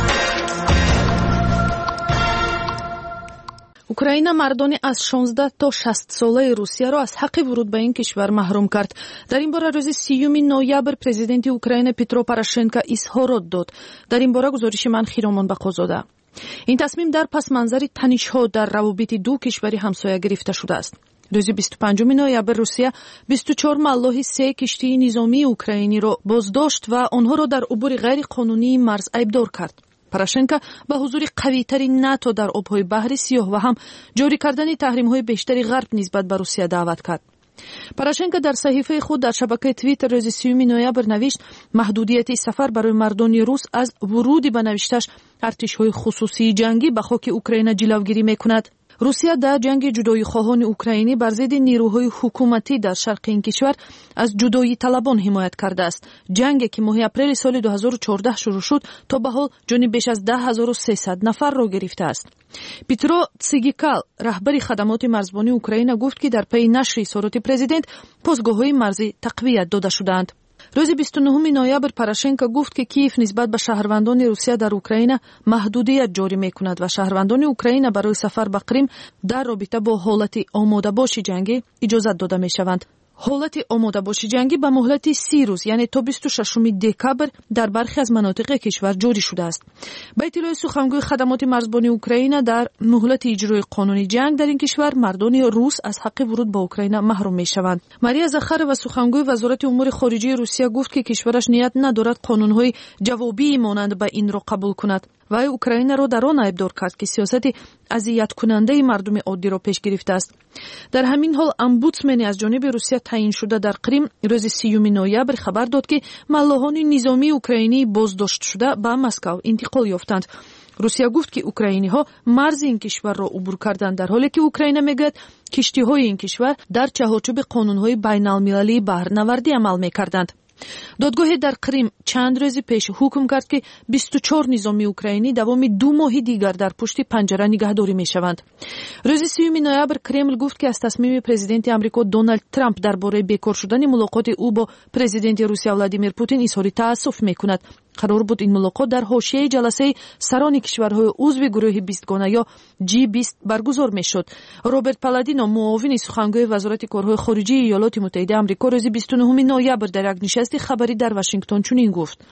اوکراین مردانی از 16 تا 60 ساله روسیه را از حق ورود به این کشور محروم کرد. در این باره روز 30 نوامبر پرزیدنت اوکراین پیترو پاروشنکو اظهارات داد. در این باره گزارش من خیرامان بقازاده. این تصمیم در پس منظر تنش‌ها در روابط دو کشوری همسایه گرفته شده است. روز 25 نوامبر روسیه 24 ملاح 3 کشتی نظامی اوکراینی را بازداشت و آنها را در عبور غیر قانونی مرز ایبدار کرد. پاروشنکو به حضور قوی‌تری ناتو در آب‌های بحر سیاه و هم جاری کردن تحریم‌های بیشتری غرب نسبت به روسیه دعوت کرد. پاروشنکو در صحیفه خود در شبکه توییتر روز 30 نوامبر نوشت محدودیت سفر برای مردان روس از ورود به نوشتش ارتش‌های خصوصی جنگی به خاک اوکراین جلوگیری می‌کند. روسیه در جنگ جدایی خواهان اوکراینی بر ضد نیروهای حکومتی در شرق این کشور از جدایی طلبان حمایت کرده است. جنگی که ماه اپریل سال 2014 شروع شد تا به حال جان بیش از 10300 نفر را گرفته است. پیترو تسیگیکال رهبر خدمات مرزبانی اوکراین گفت که در پی نشر اظهارات پرزیدنت پاسگاه‌های مرزی تقویت داده شدند. روز 29 نوامبر پاروشنکو گفت که کیف نسبت به شهروندان روسیه در اوکراین محدودیت جاری می‌کند و شهروندان اوکراین برای سفر به کریم در رابطه با حالت آماده باشی جنگی اجازه داده می‌شوند. حالت آماده باشی جنگی به مهلت 30 روز یعنی تا 26 دکامبر در برخی از مناطق کشور جاری شده است. به اطلاع سخنگوی خدمات مرزبانی اوکراین در مهلت اجرای قانونی جنگ در این کشور مردان روس از حق ورود به اوکراین محروم می‌شوند. ماریا زاخارова سخنگوی وزارت امور خارجه روسیه گفت که کشورش نیت ندارد قانون‌های جوابی مانند به این را قبول کند. و اوکراین را در آن ایبدار کرد که سیاست اذیت کننده مردم عادی را پیش گرفته است. در همین حال امبودسمن از جانب روسیه تعیین شده در کریم روز 30 نوامبر خبر داد که ملاحان نظامی اوکراینی بازداشت شده به مسکو انتقال یافتند. روسیه گفت که اوکراینی‌ها مرز این کشور را عبور کردند در حالی که اوکراین میگوید کشتی‌های این کشور در چهارچوب قانون‌های بین‌المللی بحرنوردی عمل می‌کردند. دادگاه در کریم چند روز پیش حکم کرد که 24 نظامی اوکراینی دوام 2 ماه دیگر در پشت پنجره نگهداری می‌شوند. روز 30 نوامبر کرمل گفت که از تصمیم پرزیدنت آمریکا دونالد ترامپ درباره بیکار شدن ملاقات او با پرزیدنت روسیه ولادیمیر پوتین اظهار تأسف می‌کند. قرار بود این ملاقات در حاشیه جلسه سران کشورهای عضو گروه 20 گانه یا G20 برگزار می‌شد. رابرت پالادینو معاون سخنگوی وزارت کارهای خارجه ایالات متحده آمریکا روز 29 نوامبر در یک نشست خبری در واشنگتن چنین گفت: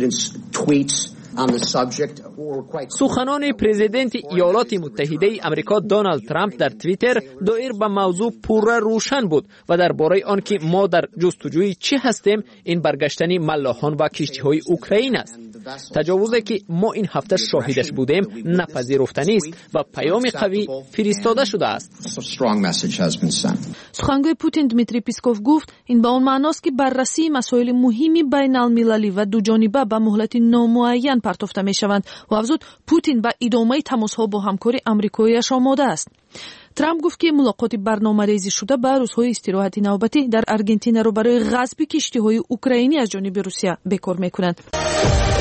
سخنان پرزیدنت ایالات متحده آمریکا دونالد ترامپ در توییتر دایر به موضوع پورا روشن بود و درباره آنکه ما در جستجوی چی هستیم این برگشتن ملاحان و کشتی‌های اوکراین است. تجاوزی که ما این هفته شاهدش بودیم نپذیرفتنی است و پیام قوی فرستاده شده است. سخنگوی پوتین دمیتری پیسکوف گفت این به آن معناست که بررسی مسائل مهمی بین المللی و دو جانبه به مهلت نامعین پرتافته می شوند و افزود پوتین به ادامه تماس‌ها با همکاری آمریکایی‌اش آماده است. ترامپ گفت که ملاقات برنامه‌ریزی شده به روزهای استراحت نوبتی در آرژانتین را برای غصب کشتی‌های اوکراینی از جانب روسیه بکار می‌کنند.